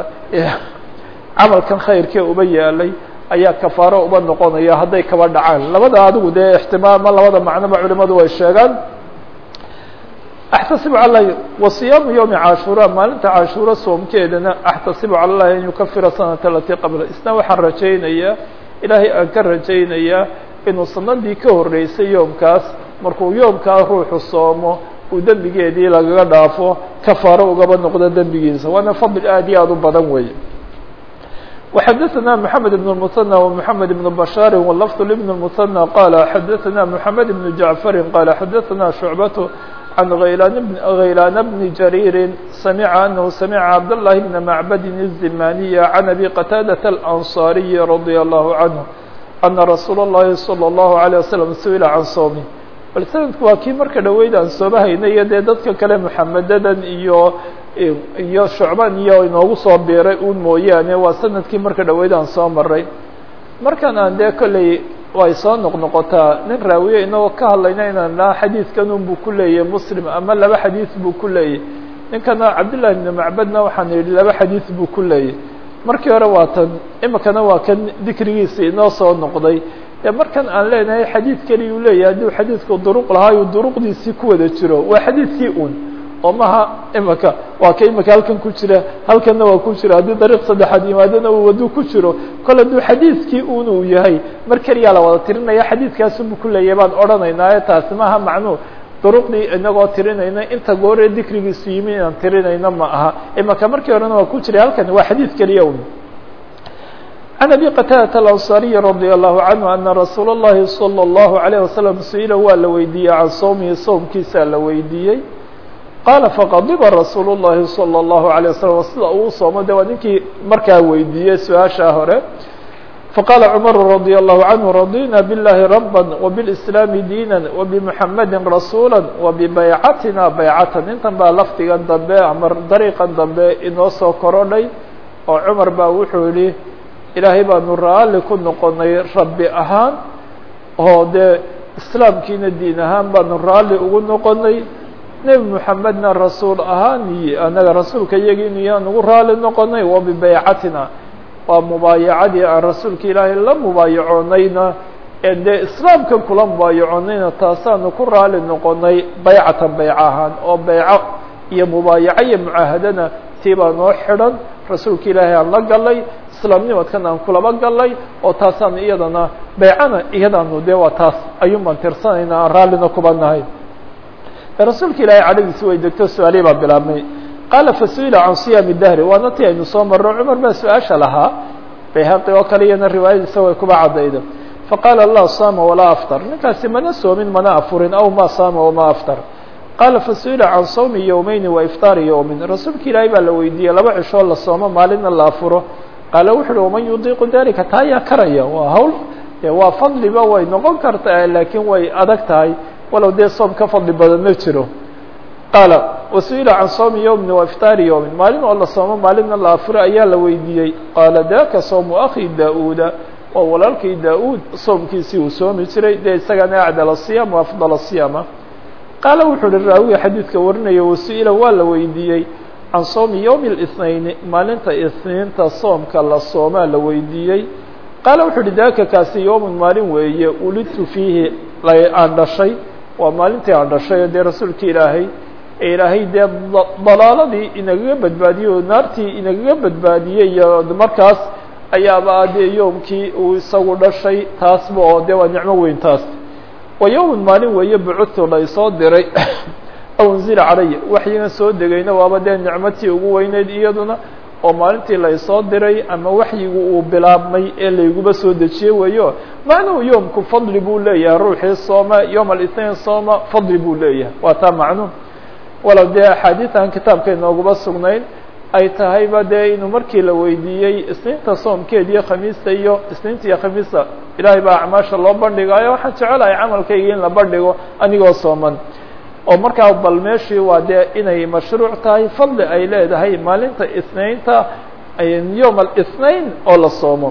camalkan khayrkee uba yaalay ayaa kafaaro uba noqonaya hadday kaba dhacaan labada adigu dee ixtimaal ma labada macnoba culimadu way sheegaan axtasibu cala llahi wasiyaamu yowmi cashuura maalinta cashuura soomkeedana axtasibu cala llahi an yukafira sanata alatii qabla isna waxaan rajaynayaa ilaahay aan ka rajaynayaa inuu sanadii ka horreysay yoomkaas markuu yoomkaa ruuxu soomo uu dembigeedii lagaga dhaafo kafaaro ugaba noqdo dembigiisa waana fadl aad iyo aad u badan weeye وxdثna محمد بن المثنى ومحمد بن بشhاaر واللفظ لبن المثنى قال xdثna محمد بن جعفر قال xdثna شعبة عن غيلان بن, غيلان بن جرير سمع أنه سمع عبد الله بن معبد الزماني عن أبي قتادة الأنصاري رضي الله عنه أن رsuuل اللhi صلى الله عليه وسلم سئل عن صومه bal snadku waa kii marka dhaweyd aan soomahayna iyo dee dadka kale محamedadan iyo iyo shucban iyo inoogu soo biiray un mooyaane waa sanadkii marka dhaweyd aan soo maray markan aan dee kolley way soo noqnoqotaa nin raawiye inagoo ka hadlayna inaan naa xadiidkan un buu ku leeyahay muslim ama laba xadiid buu ku leeyahy ninkana cabdالlahi بn macbadna waxaan yidhi laba xadiid buu ku leeyahy markii hore waa tan imikana waa kan dikrigiisa inoo soo noqday dee markan aan leenahay xadiid keliya uu leeyahay hadduu xadiidku duruq lahaayo duruqdiisii ku wada jiro waa xadiidkii un oo maha imaka waa ka imaka halkan ku jira halkanna waa ku jira haddii dariiq saddexaad yimaadona uu waduu ku jiro kole hadduu xadiidkii un uu yahay mar keliyaa la wada tirinaya xadiidkaasubu ku leeyahay baan odhanaynaayo taasi maaha macnuu duruqdii inagoo tirinayna inta gooree dikrigiisu yimi inaan tirinayno ma aha imaka markii horena waa ku jiray halkan waa xadiid keliya un عن أبي قتادة الأنصاري رضي الله عنه أن رsuuل اللhi صلى الله عليه وسلم سئل waa la weydiiyey عan صومhi soomkiisa la weydiiyey qاaل فqضبa رasuuل اللhi صلى الله عليه وسلم sida uu soomo de waa ninkii markaa weydiiyey su-aaشha hore فqاaل cمر رضي الله عنه رضينا باللhi ربا وبالإسلام دينا وبمحمد رسuuلا وببycتنا bycة intan baa lfdigan dambe ama dariiqan dambe inoo soo korodhay oo cمar baa wuxuu yihi ilaahay baanu raalli ku noqonay rabbi ahaan oo dee islaamkiina diin ahaan baanu raalli ugu noqonay nebi moxamedna rasuul ahaan iyo annaga rasuulka iyagiinu yaan ugu raalli noqonay wa bibaycatina waa mubaayacadii aan rasuulka ilaahay la mubaayacoonayna ee dee islaamkan kula mubaayacoonayna taasaanu ku raalli noqonay baycatan bayca ahaan oo bayco iyo mubaayaco iyo mucaahadana tii baa noo xidhan rasuulka ilaahay aan la galay islaamnimadkan aan kulaba galay oo taasaan iyadana baycana iyadaanu dee waa taas ayuun baan tirsanayna aan raallina kuba nahay rasuulka ilaahay cadhadiisi way degto su-aalihii baa bilaabmay qaala fasu'ila can siyaami dahri waana ti aynu soo marro cumar baa su-aasha lahaa bayhaqi oo kale iyana riwaayadiisa way kuba caddayda faqaala la saama walaa aftar ninkaasi mana soomin mana afurin aw ma saama wama aftar qaala fasu'ila can sawmi yowmeyni wa iftaari yowmin rasuulka ilaahay baa la weydiiyey laba cishoo la soomo maalinna la afuro qaala wuxu uhi waman yudiiqu dalika taa yaa karaya waa hawl waa fadliba way noqon kartaa laakiin way adag tahay walow dee soom ka fadli badan ma jiro qaala wasu'ila can sawmi yowmin wa iftaari yowmin maalin oo la soomo maalinna la afuro ayaa la weydiiyey qaala daka sawmu akhi da-uuda waa walaalkii da-uud soomkiisii uu soomi jiray dee isagana acdal asiyam wa afdal asiyama qaala wuxuu uhi raawiga xadiidka warinaya wasu'ila waa la weydiiyey can soomi yowmi الاثnayn maalinta isniinta soomka la soomaa la weydiiyey qaala wuxuu uhi daka kaasi yowmun maalin weeye ulidtu fiihi aan dhashay waa maalintii aan dhashay dee rasuulka ilaahay ee ilaahay dee dalaaladii inagaga badbaadiyey oo naartii inagaga badbaadiyey iyo markaas ayaaba dee yoomkii uu isagu dhashay taasba oo dee waa nicmo weyn taas wa yowmun maalin weeye bucudtu la isoo diray aw unzila calaya waxyigan soo degayna waaba dee nicmatii ugu weyneyd iyaduna oo maalintii la isoo diray ama waxyigu uu bilaabmay ee layguba soo dejiye weeyo macnuhu yoomku fadli buu leeyahay ruuxii sooma yowm alithnain sooma fadli buu leeyahay waa taa macnuum walow dee axaadiitan kitaabka inooguba sugnayn ay tahayba dee inuu markii la weydiiyey isniinta soomkeed iyo khamiista iyo isniinta iyo khamiista ilaahay baa acmaasha loo bandhigaayo waxaan jecelahay camalkayga in la bandhigo anigoo sooman oo markaa bal meeshii waa dee inay mashruuc tahay fadli ay leedahay maalinta isnaynta yowm alithnain oo la soomo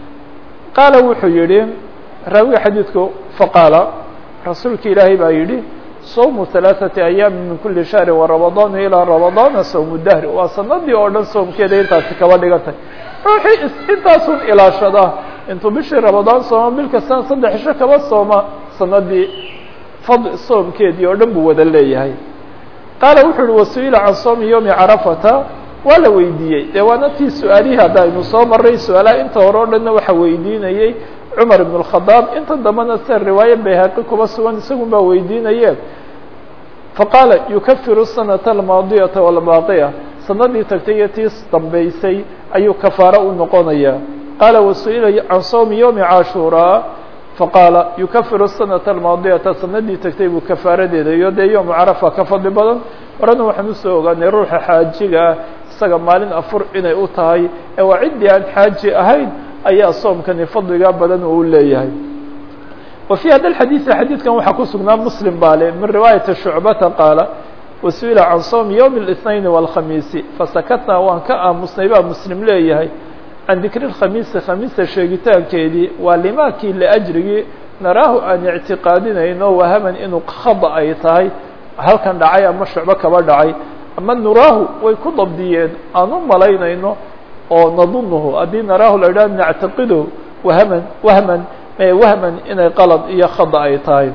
qaala wuxuu yihi raawiga xadiidku faqaala rasuulka ilaahay baa yidhi sawmu ثalaaثati ayaami min kuli shahri warabadaanu ilaa rabadaana sawmu dahri waa sanadii oo dhan soomkeeda intaasi kaba dhigantay ruuxii intaasun ilaashada intuu bishii rabadaan sooma bil kastaan saddex isho kaba sooma sanadii soomkeedii oo dhan buu wada leeyahay qaala wuxuu uhi wasu'ila can sawmi yowmi carafata waa la weydiiyey dee waana tii su-aalihii hadda aynu soo maray su-aalaha inta hore o dhanna waxa weydiinayey cumar ibn اkhadaab inta dambena sida riwaaye bayhaqi kuba sugan isagun baa weydiinaye faqaala yukafiru sanata almaadiyata walbaaqiya sanadii tagtay iyo tii dambeysay ayuu kafaaro u noqonaya qaala wasu'ila can sawmi yowmi cashuuraa faqaala yukafiru sanata almaadiyata sanadii tagtay buu kafaaradeeda iyo dee yowmu carafa ka fadli badan horena waxaan usoo ogaanay ruuxa xaajiga ah isaga maalin afur inay u tahay ee waa ciddii aan xaaji ahayn ayaa soomkani fadliga badan uu leeyahay wa fii hada xadiidi xadiidkan waxaa ku sugnaa muslim baa le min riwaayati shucbata qaala wasu'ila can sawmi yowmi الاثnayn wاlkhamiisi fasakatnaa waan ka aamusnay baa muslim leeyahay can dikri اkhamiisi khamiista sheegitaankeedii waa limaakii liajrigii naraahu aan ictiqaadinayno wahaman inuu khada ay tahay halkan dhacay ama shucbo kaba dhacay ama nuraahu way ku dabdiyeen aan u malaynayno oo nadunuhu haddii naraahu la idhaha nactaqido wahaman wahman wahman inay qalad iyo khada ay tahay.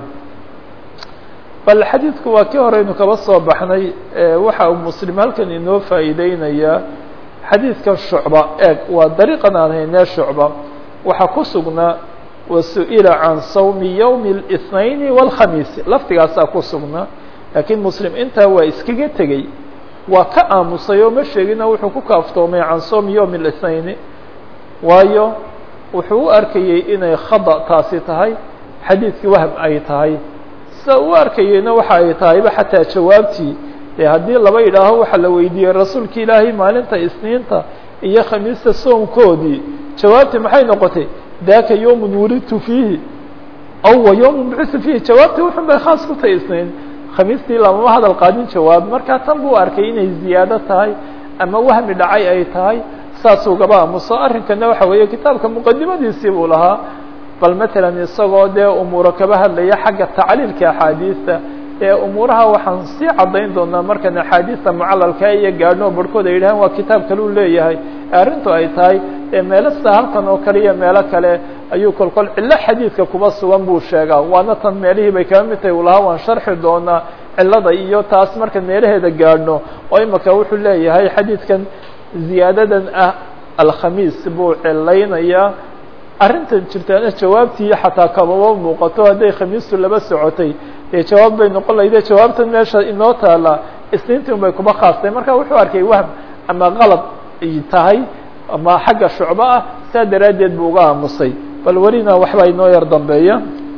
bal xadiidku waa kii horeynu kaba soo baxnay waxa uu muslim halkan inoo faa'iideynayaa xadiidka shucba eeg waa dariiqan aan haynee shucba waxaa ku sugnaa wasu'ila can sawmi yowmi الاثnayn والkhamiis laftigaasaa ku sugnaa laakiin muslim intaa waa iskaga tegey waa ka aamusay oo ma sheegina wuxuu ku kaaftoomay can sawmi yowmi الاثnayn waayo wuxuu u arkayey inay khada taasi tahay xadiidkii wahm ay tahay sa u arkayeyna waxa ay tahayba xataa jawaabtii dee haddii laba yidhaaho waxaa la weydiiyey rasuulka ilaahay maalinta isniinta iyo khamiista soomkoodii jawaabtii maxay noqotay daka yowmun wulidtu fiihi aw wa yowmun bucitu fiihi jawaabtii wuxun bay khaas ku tahay isniin khamiistii lamama hadal qaadin jawaab markaa tan buu arkay inay ziyaado tahay ama wahmi dhacay ay tahay saasuu gaba aamuso arrinkana waxa weeye kitaabka muqadimadiisii buu lahaa bal matalan isagoo dee umuuro kaba hadlaya xagga tacliilka axaadiista ee umuuraha waxaan sii caddayn doonaa markaan axaadiista mucalalka iyo gaadhno barhkood ay yidhahaan waa kitaab kale u leeyahay arrintu ay tahay ee meelo sida halkan oo kale iyo meelo kale ayuu kolkol cillo xadiidka kuba sugan buu sheegaa waana tan meelihii bay kaba mid tahay uu lahaa waan sharxi doonaa cillada iyo taas markaan meelaheeda gaadhno oo imaka wuxuu leeyahay xadiidkan ziyaadadan ah alkhamiis buu cilaynayaa arrintan jirtaana jawaabtii xataa kamaba muuqato hadday khamiistu laba socotay dee jawaab bay noqon lahayde jawaabtan meesha inoo taala isniintii un bay kuba khaastay marka wuxuu arkay wahm ama qalad ay tahay ama xagga shucbo ah saa daraaddeed buu uga aamusay bal welina waxbaa inoo yar dambeeya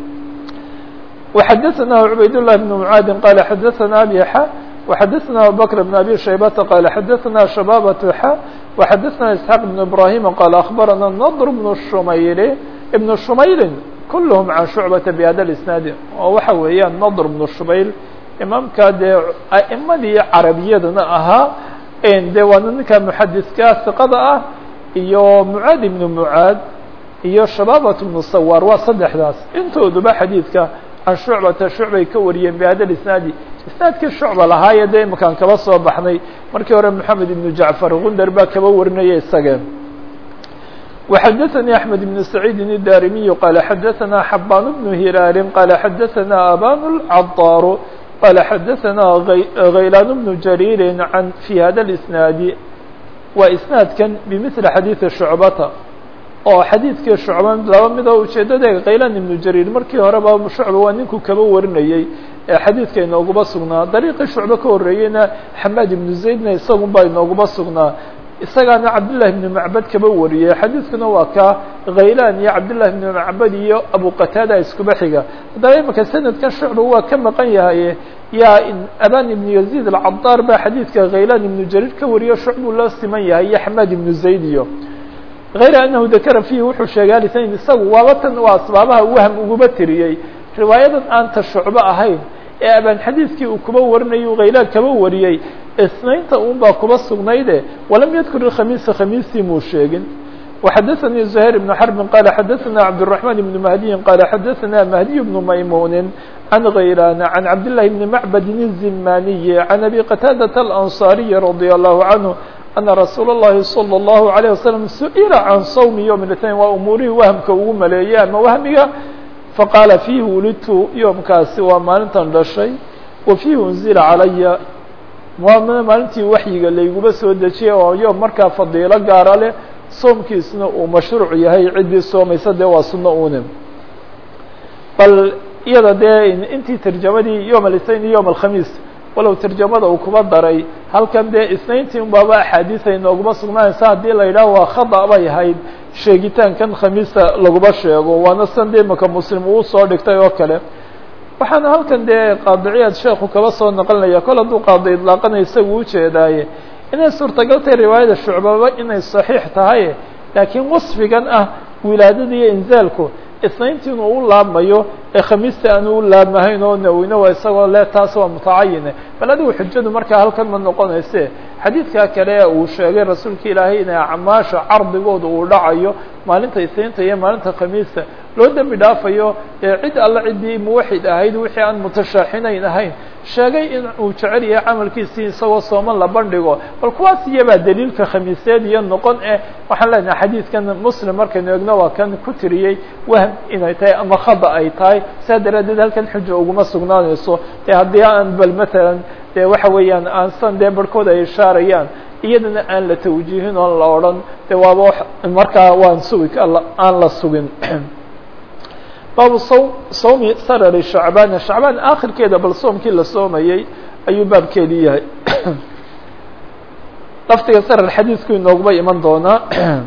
وxadaثna cubayd لlah بن mعaadi qala xadaثna abi xa وxadaثna abubakr بن abi shaybata qala xadaثna shabaabة xa وxadaثna isxaaq بن ibrahim qala aخbarana nadr بن shumayl بn shumayli kulhm can shucbata bhada اisnaadi oo waxa weeyaan nadr بن shumayl imaamka dee a'imadii carabiyadana ahaa de waana ninka muxadiثka iqada ah iyo mucaad ibn mucaad iyo shabaabat بن sawar waa saddexdaas intooduba xadiidka can shucbata shucbay ka wariyeen bhada isnaadi isnaadkii shucba lahaaye dee imakaan kaba soo baxnay markii hore moxamed ibnu jacfar gundar baa kaba warinaya isagee وxadaثnي أحmed بن سacيidi الdarimiy qala xadaثna xabaan بن hilaali qala xadaثna aban الcadاar qala xadaثna غaylan بن jarيiri an fi hada الاسnaadi waa isnaadkan bmثli xadiiثi shucbata oo xadiidkii shucba laba mid oo ujeedada kaylan ibnu jariir markii horeba shucba waa ninkuu kaba warinayey ee xadiidka inooguma sugnaa dariiqii shucbe ka horreeyeyna xamaad ibnu zaydna isagun baa inooguma sugnaa isagaana cabdillahi ibnu macbad kaba wariyey xadiidkuna waa ka khaylaan iyo cabdillahi ibnu macbad iyo abu qataada iskuba xiga haddaba imaka sanadkan shucba waa ka maqan yahay yaa aban ibnu yaziid alcadaar baa xadiidka khaylaan ibnu jariir ka wariyo shucbuu loo siman yahay iyo xamaad ibnu zayd iyo غayr anahu dakara fiihi wuxuu sheegay alisayn isagu waaba tan waa asbaabaha wahm uguba tiriyey riwaayadan aan ta shucbo ahayn ee abaan xadiidkii uu kuba warinayay u khaylaan kaba wariyey isnaynta un baa kuba sugnayde walam yadkur khamiisa khamiistii muu sheegin وxadaثnii زuhayr بن xرb qala xadaثna cabdالرaحman بن mahdiyi qala xadaثna mahdiy بن maymuni can غaylan can cabdالlahi بni macbadin الzimaniyi can abi qataadaة الأnصariyi radي الlahu canhu أna rasuul الlahi slى الlahu عalيه waslم su-ila can sawmi yowm الاثnain waa umuurihii wahmka ugu maleeyey ama wahmiga faqaala fiihi wulidtu yoomkaasi waa maalintan dhashay wa fiihi unzila calaya waa maalintii waxyiga layguma soo dejiyay oo yoom markaa fadiilo gaara leh soomkiisna uu mashruuc yahay ciddii soomaysa dee waa sunno une bal iyada dee intii tarjamadii yowm الاثnain iyo yowm الkhamiis walow tarjamada uu kuba daray halkan dee isnayntii un baaba axaadiis ay nooguma sugnaanaysa haddii la yidhaah waa khada bay ahayd sheegitaankan khamiista laguma sheego waana san dee imaka muslim uu soo dhigtay oo kale waxaana halkan dee qaadiciyaad sheekhu kaba soo naqlinaya kol hadduu qaadi idlaaqana isagu ujeedaaye inay suurtagal tahay riwaayada shucbaba inay saxiix tahay laakiin wasfigan ah wilaadada iyo inzaalku isnayntii inuu u laabmayo ee khamiista aanu u laabmahayn oo naweyne waa isagoo le taas waa mutacayine bal adigu xujadu markaa halkan ma noqonayse xadiidkaa kale uu sheegay rasuulka ilaahay inay acmaasha cardigooda uu dhacayo maalinta isniinta iyo maalinta khamiista loo dembi dhaafayo cid alla ciddii muwaxid ahayd wixii aan mutashaaxinayn ahayn sheegay in uu jecel yahay camalkiisii isagoo sooman la bandhigo bal kuwaas iyabaa daliilka khamiiseed iyo noqon eh waxaan leenahay xadiidkan muslim markaynu eegno waa kan ku tiriyey wahm inay tahay ama khada ay tahay saa daraaddeed halkan xujo uguma sugnaanayso ee haddii aan bal matalan dee waxa weeyaan aansan dee barhkood ay ishaarayaan iyadana aan la tawjiihin oon la odhan de waaba markaa waan sugi aan la sugin baabu sawm sawmi sarari shacbaan shacbaan aakhirkeeda bal soomkii la soomayey ayuu baabkeedii yahay laftiga sarar xadiidku inooguma iman doonaa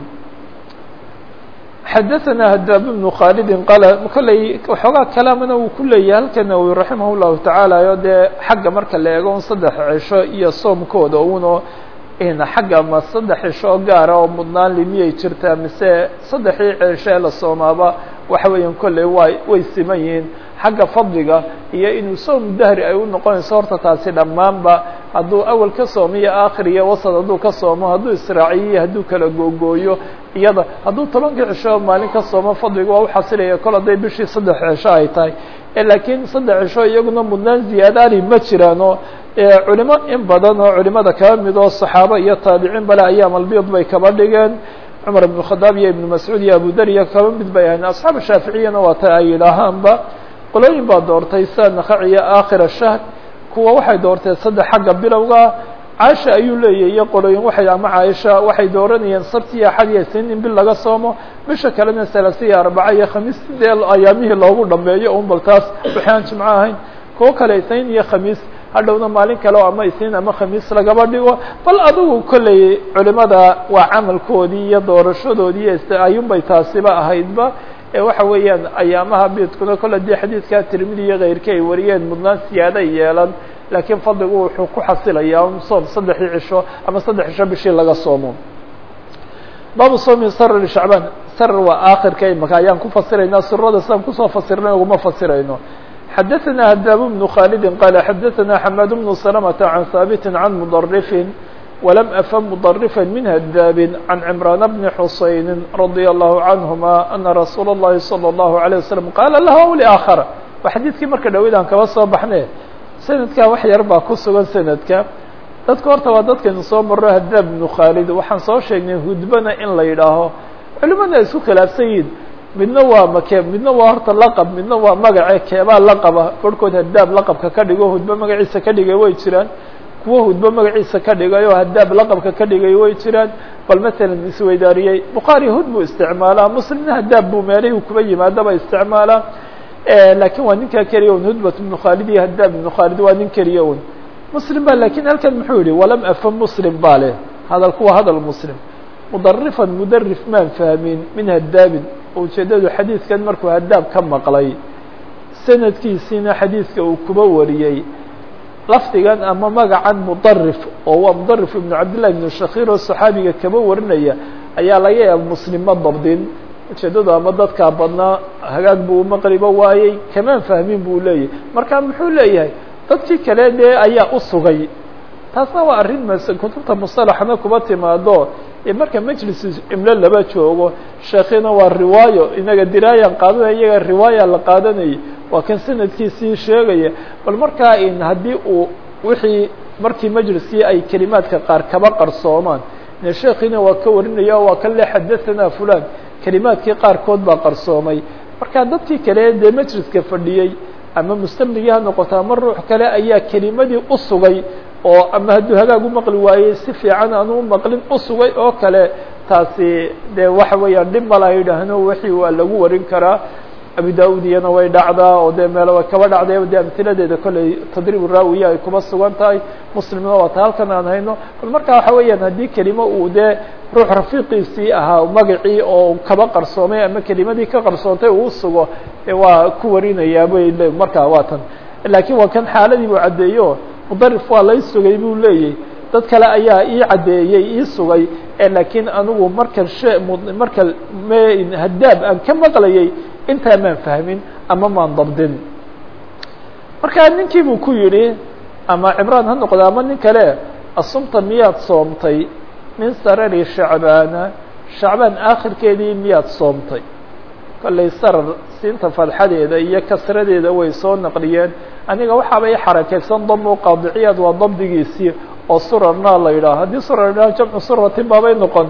xadaثna hadaab bnu khaalidin qaala kolley waxoogaa kalaamana uu ku leeyahay halka nawowi raximah llahu tacaala o dee xagga marka la eego un saddex cisho iyo soomkooda uno xagga ma saddex cisho gaara oo mudnaan li miyay jirtaa mise saddexii cisho ee la soomaaba waxa weeyaan kolley way way siman yihiin xagga fadliga iyo inuu soom dahri ay u noqonayso horta taasi dhammaanba hadduu awal ka soomo iyo aakhir iyo wasad hadduu ka soomo hadduu israaciyo hadduu kala googooyo iyada hadduu tobankii cisho maalin ka soomo fadliga waa uxasilaya kol hadday bishii saddex cisho ay tahay laakiin saddex cisho iyaguna mudnaan ziyaadaani ma jiraano culimo in badan oo culimada kaba mid oo saxaabo iyo taabiciin bale ayaam albiid bay kaba dhigeen cumar ibn khadaab iyo ibnu mascuud iyo abu dar iyo kaba mid bay ahayn asxaab shaaficiyana waa ta ay yidhaahaanba qolooyin baa doortay sa nakaciya aakhira shahr kuwa waxay doorteen saddex xagga bilowga caisha ayuu leeyahy iyo qolooyin waxay ama caaisha waxay dooranayeen sabti iyo axad iyo isniin in bil laga soomo bisha kalena salaasa iyo arbaca iyo khamiis sidee ayaamihii loogu dhameeyo un bal taas waxi aan jimco ahayn kuwo kale isniin iyo khamiis hadhowna maalin kale oo ama isniin ama khamiis lagaba dhigo bal adigu kolley culimada waa camalkoodii iyo doorashadoodii iyo ayuunbay taasiba ahaydba ee waxa weeyaan ayaamaha bidkuna kolle dee xadiidka tirmidi iyo keyrkii ay wariyeen mudnaan siyaada yeelan laakiin fadligu wuxuu ku xasilayaa un soom saddexii cisho ama saddex cisho bishii laga soomo baabu soomi sarari shacbaan sarar waa aakhirka imaka ayaan ku fasiraynaa surada sidaan kusoo fasirnay uguma fasirayno xadaثna hadaab bnu khaalidi qaala xadaثna xamaad bnu salamةa can haabiti can mudarifin walam afham mudarifا min hadaabin can cimraan bni xusayni radia allahu canهuma ana rasuula اllahi salى اllahu عalيه wasalam qaala lahu liaakhara waa xadiidkii marka dhawidaan kaba soo baxne sanadka wax yar baa ku sugan sanadka dadka horta waa dadkaynu soo maro hadaab bnu khaalid waxaan soo sheegnay hudbana in la yidhaaho culimada isku khilaafsan yihin midna waa make midna waa horta laqab midna waa magace keebaa laqaba korhkood hadaab laqabka ka dhigo hudbo magaciisa ka dhigay way jiraan kuwo hudbo magaciisa ka dhigay oo hadaab laqabka ka dhigay way jiraan bal masalan isweydaariyey bukhaari hud buu isticmaalaa muslimna hadaab buu meelay uu kuba yimaadaba isticmaalaa lakin waa ninkaa keliya un hudbat ibnu khaalid iyo hadaab ibnu khaalid waa nin keliya un muslim ba lakin halkan muxuu yihi walam afham muslim baa leh hadalku waa hadal muslim mudarifan mudarif maan fahmin min hadaabin ujeedadu xadiidkan markuu hadaab ka maqlay sanadkiisiina xadiidka uu kuba wariyey lafdigan ama magacan mudarif oo waa mudarif ibnu cabdillahi ibnu shakiir oo saxaabiga kaba warinaya ayaa laga yaaba muslim ma dabdin ujeedadu ama dadkaa badnaa hagaag buu maqliba waayey kamaan fahmin buu leeyahay marka muxuu leeyahay dadkii kale dee ayaa u sugay taasna waa arrin mas kutubta musalaxna kuba timaado marka majlis imlo laba joogo sheekina waa riwaayo inaga diraayan qaadanaya iyaga riwaaya la qaadanayay waa kan sanadkiisii sheegaya bal markaa in haddii uu wixii markii majliskii ay kelimaadka qaar kaba qarsoomaan ne sheekina waa ka warinaya waa kan le xadathana fulan kelimaadkii qaarkood baa qarsoomay marka dadkii kale dee majliska fadhiyey ama mustamligii ha noqoto ama ruux kale ayaa kelimadii u sugay oo ama hadduu hagaag u maqli waayey si fiican aanu u maqlin u sugay oo kale taasi dee waxa weeyaan dhib mala yidhaahno wixii waa lagu warin karaa abu da-ud iyana way dhacdaa oo dee meelo way kaba dhacday dee amhiladeeda kolley tadriib raawiya ay kuba sugan tahay muslimna waa ta halkan aan hayno bal marka waxa weeyaan haddii kelimo uu dee ruux rafiiqiisii ahaa magacii oo kaba qarsoomay ama kelimadii ka qarsoontay uu sugo waa ku warinayaa bay le markaa waa tan laakiin waa kan xaaladii buu caddeeyo mudarif waa lay sugay buu leeyahy dad kale ayaa ii caddeeyey ii sugay laakiin anigu markan she marka m hadaab aan ka maqlayay intaa maan fahmin ama maan dabdin marka ninkii buu ku yidhi ama cimraan ha noqdo ama nin kale asumta miyaad soomtay min sarari shacbaana shacbaan aakhirkeedii miyaad soomtay kollay sarar siinta fadxadeeda iyo kasradeeda way soo naqliyeen aniga waxaaba i xarakeysan dam u qaadiciyaad waa dabdigiisii oo surarna la yidhaha haddii surar idhaha jamcu suratin baabay noqon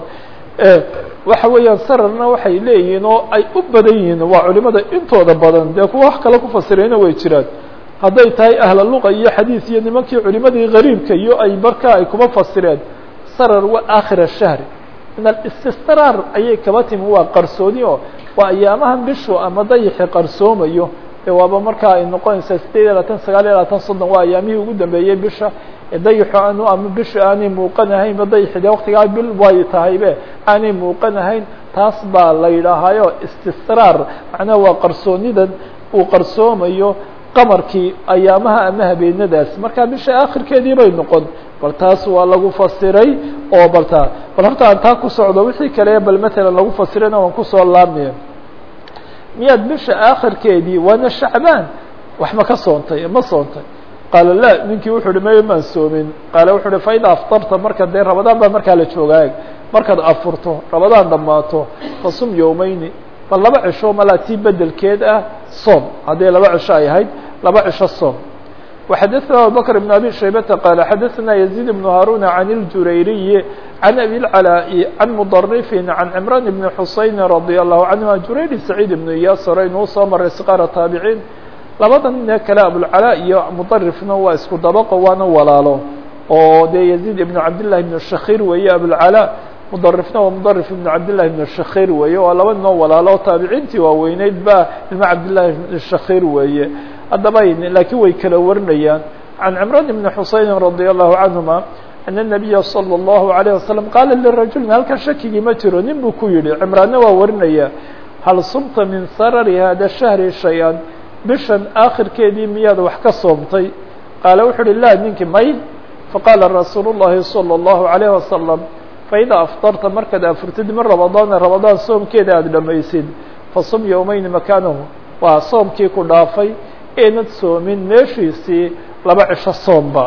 waxa weeyaan sararna waxay leeyihiin oo ay u badan yihiin waa culimada intooda badan dee kuwa wax kale ku fasirayna way jiraan hadday tahay ahla luqa iyo xadiis iyo nimankii culimadii gariibka iyo ay markaa ay kuma fasireen sarar wa aakhir الshahri min alististraar ayay kaba timi waa qarsooni oo waa ayaamahan bishu ama dayixi qarsoomayo ee waaba markaa ay noqonaysaa sideed iyo labaatan sagaal iyo labaatan soddon waa ayaamihii ugu dambeeyey bisha dayixu aanu ama bisha aanay muuqanahayn ba dayixi dee waktigaa bil way tahaybe aanay muuqanahayn taas baa la yidhaahayo ististraar macnaha waa qarsoonidan uu qarsoomayo qamarkii ayaamaha ama habeenadaas markaa bisha aakhirkeedii bay noqon bal taas waa lagu fasiray oo baltaa bal horta aan taa ku socdo wixii kale bal matalan lagu fasirayna waan kusoo laabmaya miyaad bisha aakhirkeedii waana shacbaan wax ma ka soontay ma soontay qaala la ninkii wuxuu uhi maya maan soomin qaala wuxuu uhi faida aftarta marka dee rabadaan baa markaa la joogaay markaad afurto rabadaan dhammaato fasum yowmeyni bal laba cisho malaa tii bedelkeed ah soom haddii laba cisho ay ahayd laba cisho soom وxadثna abubكر بن abي شhaybةa qال xadثna يزيد بن هاrون عن الجurayري عن أbي العلاء عن مضرف عن عمران بن حuseين رضي الله عنهma jurayri سعيد بن إyاs hore inuu soo maray sqاr taaبعين labada nin kale abوالعلاء iyo مضرفna waa isku dabqo waana walaalo oo dee يزيد بن cabdاللahi بن الشhakيr weeye abوالعلاء مضرفna waa مضرف بن cabdاللahi بن الشhakيr weeye waa laba ninoo walaalo taaبiciintii waaweyneyd ba ilma cabdاللahi بن الشhakيr weeye haddaba laakiin way kala warinayaan can cمrان بن حuseين رضي الله عنهما أن النبي صلى الله عليه وسلم qاala لرaجuل halkan shakigii ma jiro nin buu ku yihi cمraanna waa warinaya hal sumta min sarari hada الشhهri شhayئا bishan aakhirkeedii miyaad wax ka soomtay qaala wuxu uhi la ninki may faqاala رasuul الlahi صلى الله عليه وسلم faإida afطarta markaad afurtid min رabaضاana رabaضaan soomkeeda aad dhamaysid fasum yowmeyni makanahu waa soomkii ku dhaafay eenad soomin meeshiisii laba cisho soomba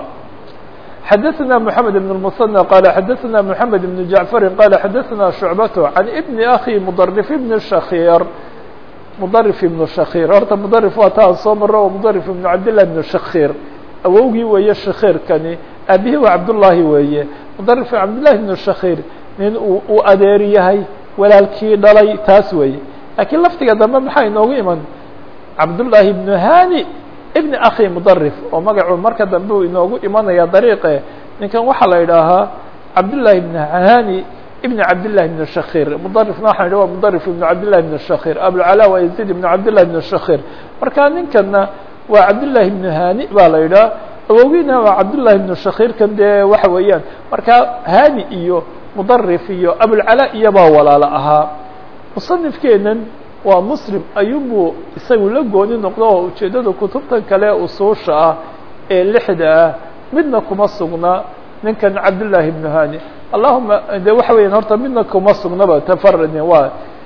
xadaثna محamed بن المثنى qال xadaثna محamed بن جaعفر qال xadaثna شhuعبة عن بن أخي مضرف بن الشhakير مضرف بن الشhakير horta مضرف waa taan soo maro oo مضرف بن cabdالله بن الشhakير awowgii weeye shakيrkani aabihii waa cabdاللahi weeye مضرف cabdاللahi بن الشhakير nin uu adeer yahay walaalkii dhalay taas weeye lakiin laftiga dambe maxaa inoogu iman cabdاللahi بن hani بn akhi mضrif oo magacu marka dambe u inoogu imanaya dariiqe ninkan waxaa la idhaahaa cabdاللahi بن hani بn cabdاللahi بن الشhakيr mضrifna waxa idha wa mضrif بn cabdاللahi بن الشhakيr abوالعلاء waa يزيد بن cabdاللahi بن الشhakيr marka ninkana waa cabdاللahi بن hani baa la idhaha awowgiina waa cabdاللahi بن الشhakيr kan dee waxa weeyaan marka hani iyo mضrif iyo abوالعلاء iyobaa walaalo ahaa muصنifkeenan waa mslim ayuunbuu isagu la gooni noqdo oo ujeeddada kutubtan kale usuusha ah ee lixda ah midna kuma sugna ninkan cabdاللahi بن hani allahuma de waxa weeyaan horta midna kuma sugnaba tafaradin waa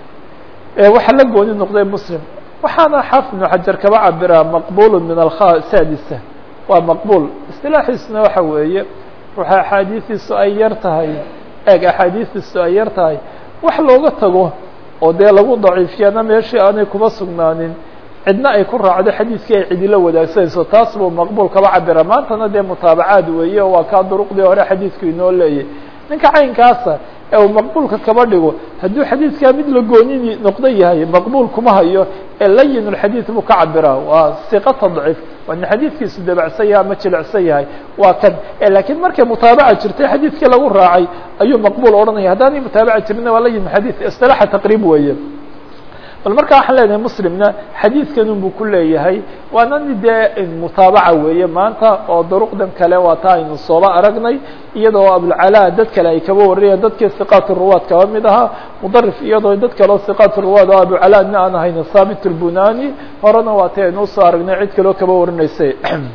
waxaa la gooni noqday mslim waxaana xaafid بن xajar kaba cabiraa maqbul min alkha sadisa waa maqbul isilaaxiisna waxa weeye waxa axaadiistiisu ay yar tahay eeg axaadiistiisu ay yar tahay wax looga tago oo dee lagu daciifiyana meeshii aanay kuma sugnaanin cidna ay ku raacdo xadiiskii ay cidilo wadaagsanayso taas buu maqbuul kaba cabira maantana dee mutaabacaad weeye oo waa kaa duruqdii hore xadiisku inoo leeyahy ninka caynkaasa ee uu maqbuulka kaba dhigo hadduu xadiiskaa mid la goonini noqdo yahay maqbuul kuma hayo ee layin ulxadiid buu ka cabiraa waa siqa tadciif waa nin xadiidkiisu dabacsan yahay ama jilicsan yahay waa kan lakiin markay mutaabaca jirtay xadiidkii lagu raacay ayuu maqbuul odhanaya haddaanay mutaabaca jirina waa layin xadiid isilaaxa taqriib weeye bal marka waxaan leenahay muslimna xadiidkan unbuu ku leeyahay waana dee mutaabaca weeye maanta oo duruqdan kale waa taa aynu sooba aragnay iyadoo abulcalaa dad kale ay kaba wariyeen dadkii siqaat ruwaad kaba mid ahaa mudarif iyadoo dad kaleo siqaat ruwaad oo abucalaa ina aan ahayn thaabit albunani horena waa ti aynu usoo aragnay cid kaleo kaba warinaysay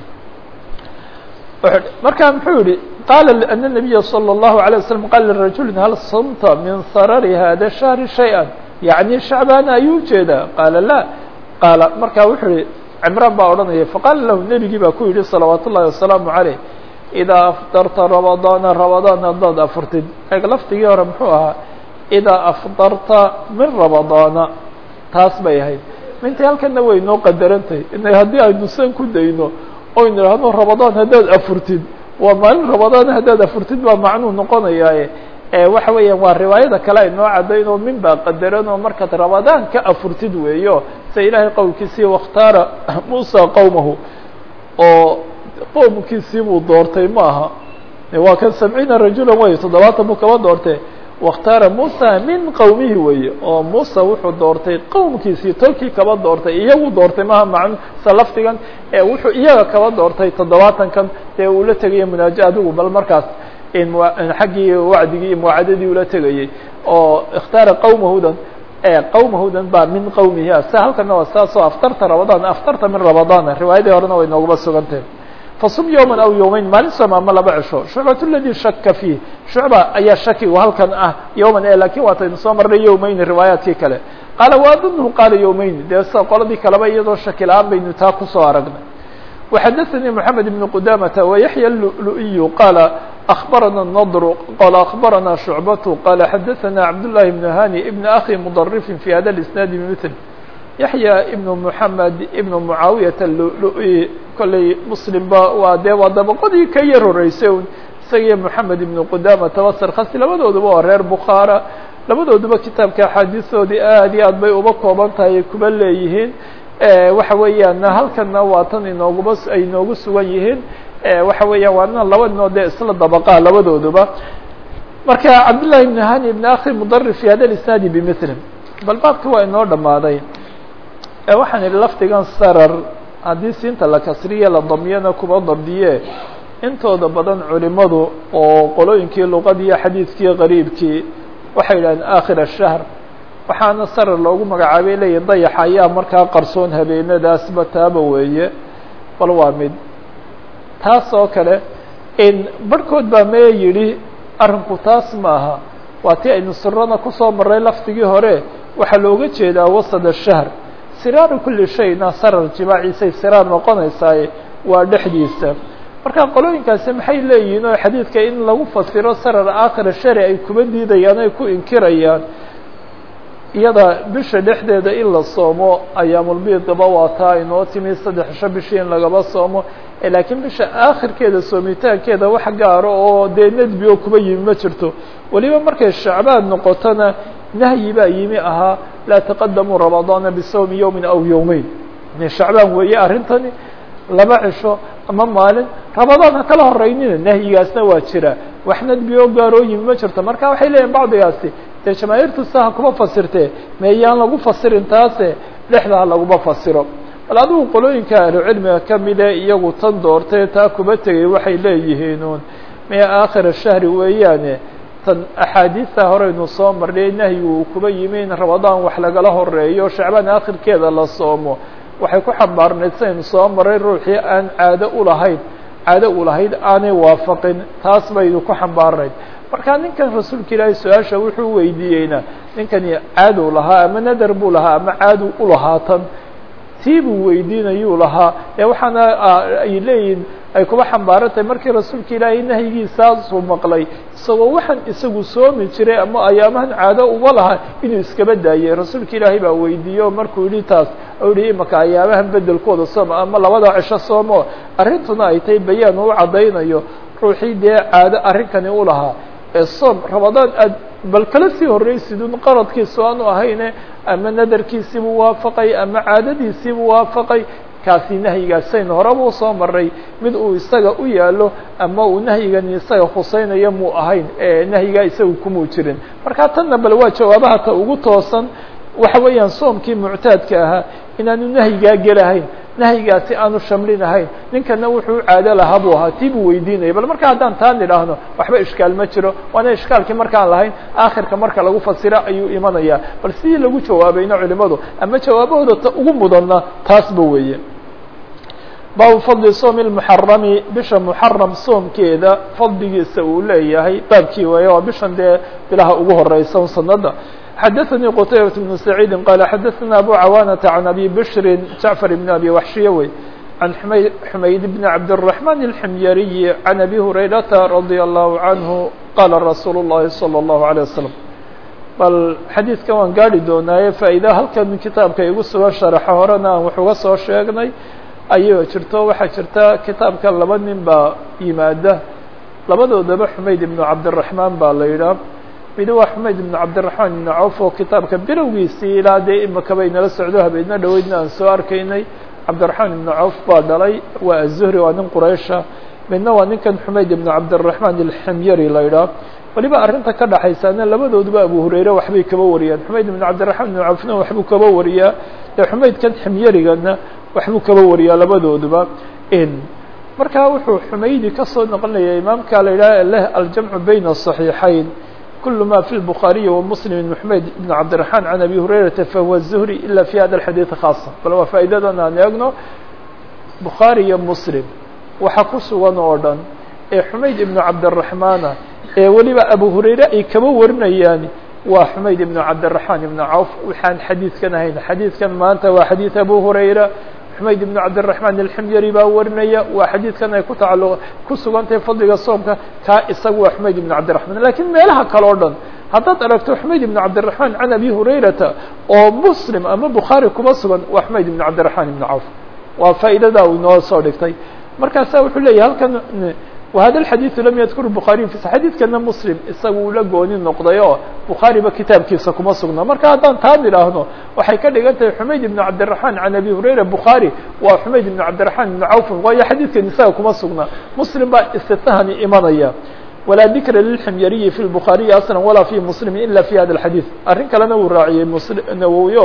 marka muxuu yihi qaala ana الnabiya salى الlahu عalيه waslm qaal lirajuli hal sumta min sarari hada shahri shayئa yaعni shacbaana ayuu ujeedaa qaala la qaala markaa wuxuu yihi cimraan baa odhanaya faqaala lahu nebigii baa ku yihi salawaat ullahi wasalaamu عaleyh idaa afdarta rabadaana rabadaan haddaad afurtid eeg laftigii hore muxuu ahaa idaa afdarta min rabadaana taas bay ahayd mintii halkana way noo qadarantay inay haddii aynu san ku dayno oyn idhaahno ramadaan haddaad afurtid waa maalin ramadaan haddaad afurtid baa macnuu noqonayaaye waxa weeyaan waa riwaayada kale ay noo caddayn oo min baa qadaran oo markaad ramadaan ka afurtid weeyo se ilaahay qowlkiisii wakhtaara muusa qowmahu oo qowmkiisii buu doortay ma aha waa kan sabciina rajulan wey toddobaatan buu kaba doortay wakhtaara muusa min qowmihi weye oo muusa wuxuu doortay qowmkiisii tolkii kaba doortay iyagu doortay maha macnu sa laftigan ee wuxuu iyaga kaba doortay toddobaatankan dee uu la tegaya munaaja adigu bal markaas xaggii wacdigii iyo muwaacadadii ula tegayey oo ikhtaara qowmahudan qowmahudan baa min qowmihi ah sa halkana waa saasoo aftarta ramadaan aftarta min ramadaan riwaayadii horena way noogaba sugantahay fasum yowman aw yowmeyn maalin soom ama laba cisho shucbat ladii shaka fiih shucba ayaa shakigu halkan ah yowman e lakin waataynu soo marnay yowmeyni riwaayaadkii kale qaala waadunhu qaala yowmeyni dee sa qoladii kaleba iyadoo shaki la-aan baynu taa kusoo aragnay وxdثnي محمد بن قدامة ويحيى اللؤلؤي قال أخبرنا النضر قال أخبرنا شعبة قال حدثنا عبد الله بن هاني بن أخي مضرف في هذا الإسناد بمثل يحيى بن محمد بن معاوية اللؤلؤي كلي مسلم ba de waa dabqadii ka yar horeysa isagiyo محمد بن قدامة وsr khasi labadooduba waa reer بخاarى labadooduba kitaabka أxaadiiثoodii aad iyo aad bay uba kooban tahay kuba leeyihiin waxa weeyaan halkana waa tan inooguba ay inoogu sugan yihiin waxa weeyaan waana laba noo dee isla dabaqaa labadooduba marka cabdالlahi بن hani بن akhi mdrif fi hada isnaadi bmثl bal baabka waa inoo dhamaaday waxaan ihi lafdigan sarar haddii siinta la kasriye la damyana kuba dabdiye intooda badan culimadu oo qolooyinkii luqadiiyo xadiidkii qariibkii waxay yidhahdeen akhir الشhahr waxaana sarar loogu magacaabay leeyihin dayaxa ayaa markaa qarsoon habeenadaasba taaba weeye bal waa mid taas oo kale in barhkood baa mee yidhi arrinku taas maaha waa tii aynu sirana kusoo marray laftigii hore waxaa looga jeedaa wasad الshahr siraaru kuli shayna sarar jimaaciisay siraar noqonaysaaye waa dhexdiisa marka qolooyinkaasi maxay leeyihiin oo xadiidka in lagu fasiro sarar aakhira shari ay kuba diidayaan ay ku inkirayaan iyada bisha dhexdeeda in la soomo ayaamulbiidaba waa taa inoo timi saddex cisho bishii in lagaba soomo laakiin bisha aakhirkeeda soomitaankeeda wax gaaro oo dee nedbi oo kuba yimi ma jirto weliba markay shacbaan noqotona nahyi baa yimi ahaa laa taqadamuu ramadaana bisawmi yowmin aw yowmeyn shacbaan weeye arrintani laba cisho ama maalin ramadaan ha kala horeynina nahyigaasna waa jira wax nedbi oo gaaroo yimi ma jirto marka waxay leeyihin bacdigaasi dee jamaahiirtu saha kuma fasirtee meeyaan lagu fasirin taase dhexda ha laguma fasiro bal adigu qolooyinka ahlucilmiga kamide iyagu tan doortee taa kuba tegay waxay leeyihiinuun mee aakhira shahri weeyaane tan axaadiista horeynu soo marnay nahyigu uu kuba yimi in ramadaan wax lagala horeeyo shacbaan aakhirkeeda la soomo waxay ku xambaarnayd saynu soo maray ruuxii aan caado ulahayn caado ulahayd aanay waafaqin taas baynu ku xambaarnayd marka ninkan rasuulka ilaahay su-aasha wuxuu weydiiyeyna ninkani caadu lahaa ama nadar buu lahaa ama caadu ulahaatan tii buu weydiinayuu lahaa ee waxaana ay leeyihin ay kuba xambaarantahay markii rasuulka ilaahay nahyigiisaasuu maqlay isagoo waxaan isagu soomi jiray ama ayaamahan caado uba lahaa inuu iskaba daayey rasuulka ilaahay baa weydiiye o markuu yihi taas u yihi imaka ayaamahan bedelkooda sooma ama labada cisho soomo arrintuna ay tahay bayaan uu caddaynayo ruuxii dee caado arrinkani u lahaa ee soom ramadaan aad bal kala sii horreysidun qaradkiisu aanu ahayne ama nadarkiisiibuu waafaqay ama caadadiisiibuu waafaqay kaasi nahyigaasaynu horeba usoo maray mid uu isaga u yaalo ama uu nahyigani isaga khusaynayo muu ahayn ee nahyigaa isagu kumuu jirin marka tanna bal waa jawaabaha ta ugu toosan waxa weeyaan soomkii muctaadka ahaa inaanu nahyigaa gelahayn nahyigaasi aanu shamlinahayn ninkana wuxuu caado lahaa buu ahaa tii buu weydiinaya bal marka haddaan taan idhaahno waxba ishkaal ma jiro waana ishkaalkii markaan lahayn aakhirka marka lagu fasira ayuu imanayaa bal sidii lagu jawaabayna culimadu ama jawaabahooda ta ugu mudanna taasba weeye baabu fadli soomi lmuxarami bisha muxaram soomkeeda fadligiisa uu leeyahay baabkii weeye waa bishan dee bilaha ugu horeysa sanada xdثnي qتيبة بن سعيد qال xdثna أbو cawانة عن أbي بشر جعفر بن أbي وحشhiية wey عن حمayd بن عبدالرحمن الحمyري عن أbي هريرة رضي الله عنه qال رsuuل اللhi صلى الله عليه وسلم bal xadiidkan waan gaari doonaaye faa'iida halkan kitaabka igu sugan sharaxa horena aan wax uga soo sheegnay ayuu jirto waxaa jirta kitaabka laba nin baa yimaada labadoodaba xumayd ibnu cabdiraxmaan baa la yidhaah mid waa xumayd ibnu cabdiraxmaan ibnu cawf oo kitaabka bilowgiisii ilaa dee imaka bay nala socdo habeedna dhoweydna aan soo arkaynay cabdiraxmaan ibnu cawf baa dhalay waa azuhri waa nin quraysha midna waa ninkan xumayd ibnu cabdiraxmaan alximyari la yidhaah waliba arrinta ka dhaxaysaana labadooduba abu hurayre waxbay kaba wariyaan xumayd ibnu cabdiraxmaan ibnu cawfna waxbuu kaba wariyaa dee xumaydkan ximyarigana waxbuu kaba wariyaa labadooduba markaa wuxuu xumaydi ka soo noqonaya imaamka la yidhaha leh aljamcu bayna الصaxiixayn kul ma fi الbukhaariyi wamuslim xumayd ibn cabdiraxmaan can abi hurayrata fahuwa الzuhri ila fi hada اxadiiث khaasa bal waa faa'idadan aan eegno bukhaari iyo muslim waxa ku sugan oo dhan ee xumayd ibnu cabdiraxmaana ee weliba abu hurayre ay kaba warinayaan waa xumayd ibnu cabdiraxmaan ibnu cawf waxaan xadiidkan ahayn xadiidkan maanta waa xadiid abu hurayra xumayd ibnu cabdiraxmaan alximyari baa warinaya waa xadiidkan ay ku tacalluq ku sugantahay fadliga soomka kaa isaga waa xumayd ibnu cabdiraxmaan lakiin meelaha kale o dhan haddaad aragto xumayd ibnu cabdiraxmaan can abi hurayrata oo muslim ama bukhaari kuma sugan waa xumayd ibnu cabdiraxmaan ibnu cawf waa faa'iidada uu inoo soo dhigtay markaasa wuxuu leeyahy halkan وhada الxadيث lam ydkur bخarي xadiidkana mslim isaga uu la gooni noqday oo bukhaariba kitaabkiisa kuma sugna marka haddaan taa idhaahno waxay ka dhigan tahay xumayd ibn cabdالرaحman can abi hurayra bukhaarي waa xumayd ibn cabdالرaحman ibn cawf waayo xadiidkan isaga kuma sugna muslim baa istitahani imanaya walaa dikra lilximyariyi fi الbukhaariyi asla walaa fi mslimi ila fi hada الxadيث arrin kalena uu raaciyey nawowiyo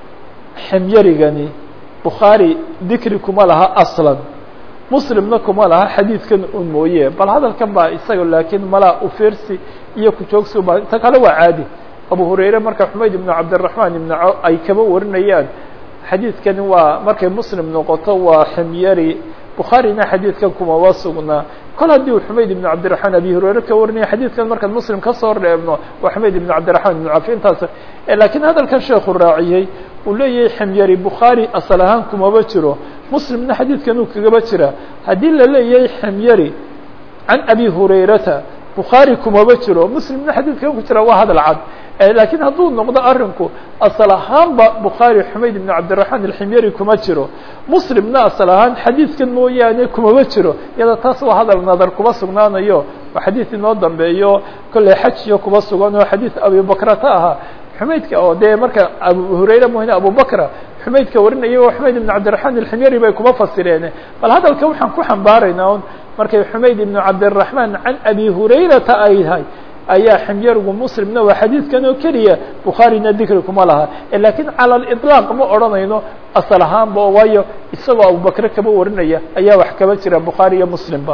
ximyarigani bukhaari dikri kuma laha aslan muslimna kuma laha xadiidkan un mooye bal hadalkan baa isaga laakiin malaa ufiirsi iyo kujoogsi ba inta kale waa caadi abu hurayre marka xumayd ibnu cabdiraxmaan ibnu caw ay kaba warinayaan xadiidkani waa markay muslim noqoto waa ximyari bukhaarina xadiidkan kumaba sugnaa kol haddii uu xumayd ibnu cabdiraxmaan abi hurayre ka warinaya xadiidkan markaan muslim kasoo reebno waa xumayd ibnu cabdiraxmaan ibnu cawf intaas laakiin hadalkan sheekhu raaciyey uu leeyahay ximyari bukhaari asal ahaan kumaba jiro muslimna xadiidkan uu kagaba jira haddii la leeyahay ximyari can abi hurayrata bukhaari kumaba jiro muslimna xadiidkan ku jira waa hadal cad laakiin hadduu noqdo arinku asal ahaanba bukhaari xumayd ibn cabdiraxmaan alximyari kuma jiro muslimna asal ahaan xadiidkan mooyaane kumaba jiro iyada taas waa hadal nadar kuma sugnaanayo waa xadiid inoo dambeeyo kolley xajiyo kuma sugan oo xadiid abibakrata ahaa xumaydka oo dee marka abu hurayre mohine abubakra xumaydka warinaya waa xumayd ibn cabdiraxmaan alximyari bay kuma fasireen bal hadalka waxaan ku xambaaraynaa un markay xumayd ibnu cabdiraxmaan can abi hurayrata ay tahay ayaa ximyarigu muslimna waa xadiidkan oo keliya bukhaarina dikri kuma laha lakiin cala aliطlaaq ma odhanayno asal ahaanba waayo isagoo abubakre kaba warinaya ayaa wax kaba jira bukhaari iyo muslimba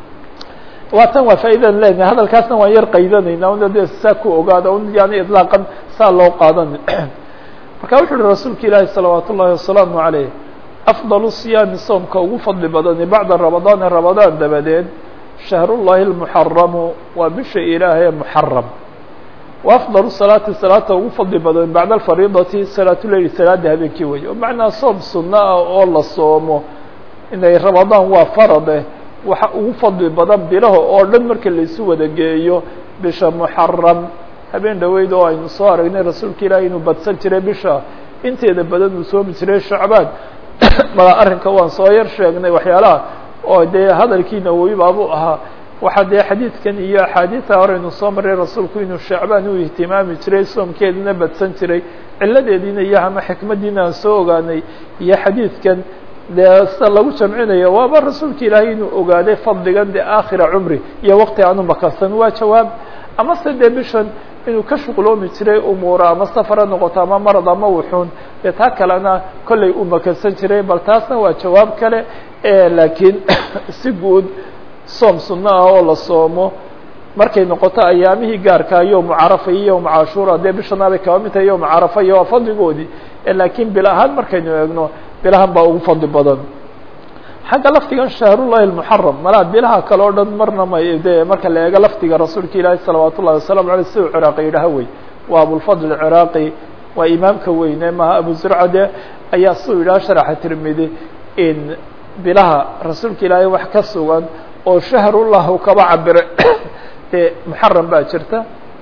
waa tan waa faa'idadan leenahay hadalkaasna waan yar qaydanayna una de saa ku ogaada un yani iطlaaqan saa loo qaadan marka wuxu uhi rasuulka ilaahi salawaat ullahi wasalaamu عaleyh afضal siyaami soomka ugu fadli badani bacda ramadaana ramadaan dabadeed shahr ullahi اlmuxaramu waa bisha ilaahay muxaram wa afضal salaati salaata ugu fadli badan bacda alfariidati salaatuleyli salaada habeenkii wey o macnaa soom sunna ah oo la soomo inay ramadaan waa farade waxa ugu fadli badan bilaha oo dhan marka laisu wada geeyo bisha muxaram habeen dhaweyd oo aynu soo aragnay rasuulka ilaahay inuu badsan jiray bisha inteeda badan uu soomi jiray shacbaan mala arrinka waan soo yar sheegnay waxyaalaha oo dee hadalkii nawowi baabuu ahaa waxaa dee xadiidkan iyo axaadiida horeynu soo maray rasuulku inuu shacbaan u ihtimaami jiray soomkeedina badsan jiray ciladeediina iyo ama xikmadiina aan soo ogaanay iyo xadiidkan dee sida lagu jamcinayo waaba rasuulka ilaahay inuu ogaaday fadligan dee aakhira cumri iyo waqti aanu makarsan waa jawaab ama se dee bishan inuu ka shuqloomi jiray umuura ama safara noqoto ama marad ama wuxuun dee taa kalena kollay u makarsan jiray bal taasna waa jawaab kale laakiin si guud soom sunno ah oo la soomo markay noqoto ayaamihii gaarkaa yowmu carafa iyo yowmu cashuura dee bishanaabay kaba mid tahay yowmu carafa iyo waa fadligoodii laakiin bil ahaan markaynu eegno bilahan baa ugu fadli badan xagga laftigan shahrullahi اmuxaram malaa bilaha kale o dhan marna ma de marka la eego laftiga rasuulka ilaahi salawaat ullahi wasalaamu aleyh si uu ciraaqi yidhaha wey waa abulfadl ciraaqi waa imaamka weyne maha abu zurcade ayaa si uu yidhaha sharaxa tirmidi in bilaha rasuulka ilaahay wax ka sugan oo shahrullah u kaba cabire dee muxaram baa jirta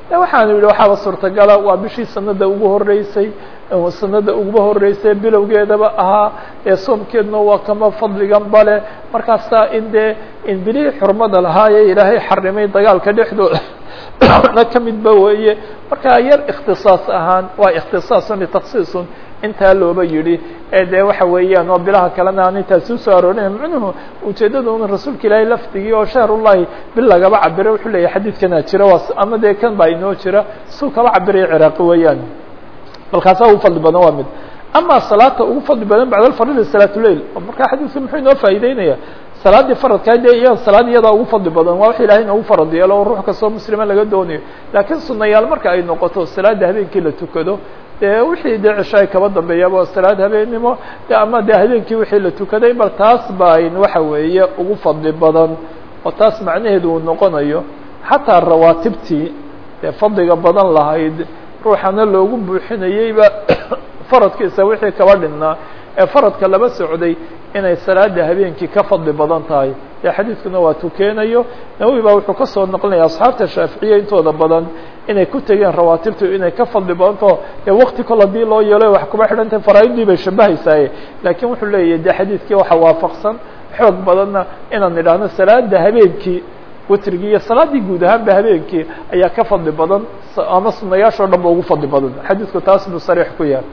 waxaan yihi waxaaba suurtagala waa bishii sanada ugu horeysay sanada uguba horeysay bilowgeedaba ahaa ee soomkeedna waa kama fadligan bale markaasaa in dee in bilihii xurmada lahaaye ilaahay xarimay dagaalka dhexdooda na kamidba weeye markaa yar ikhtisaas ahaan waa ikhtisaasun litaksiisun intaa looba yidhi ee dee waxa weeyaan oo bilaha kalena aan intaasi usoo aroorin macnuhu ujeedada un rasuulka ilaahay lafdigii oo shahrullahi bil lagaba cabiro wuxuu leeyahay xadiidkanaa jira waa ama dee kan baa inoo jira suu kaba cabiraya ciraaqi weeyaan balkaasaa ugu fadli badan waa mid ama salaata ugu fadli badan bacda alfaridi salaatuleil markaa xadiidka muxuu inoo faa'iideynaya salaadii faradkaa dee iya salaad iyadaa ugu fadli badan waa wax ilahay noogu farad yeelo oo ruux kastoo muslima laga doonayo laakiin sunayaal marka ay noqoto salaada habeenkii la tukado dee wixii dee cishaay kaba dambeeyaba salaad habeennimo ama dee habeenkii wixii la tukaday bal taas baayn waxa weeye ugu fadli badan oo taas macnaheedu uu noqonayo xataa rawaatibtii dee fadliga badan lahayd ruuxana loogu buuxinayeyba faradkiisa wixii kaba dhinnaa ee faradka laba socday inay salaada habeenkii ka fadli badan tahay dee xadiidkuna waa tukeenayo nawowi baa wuxuu kasoo naqlinaya asxaabta shaaficiye intooda badan inay ku tegeen rawaatibtu inay ka fadli badanto dee wakti kol hadii loo yeelo wax kuba xidhantay faraaidii bay shabahaysaaye laakiin wuxuu leeyahay dee xadiidkii waxa waafaqsan xoog badanna inaan idhaahno salaada habeenkii witrigii iyo salaadii guud ahaanba habeenkii ayaa ka fadli badan ama sunayaashoo dhan ba ugu fadli badan xadiidku taas buu sariix ku yahay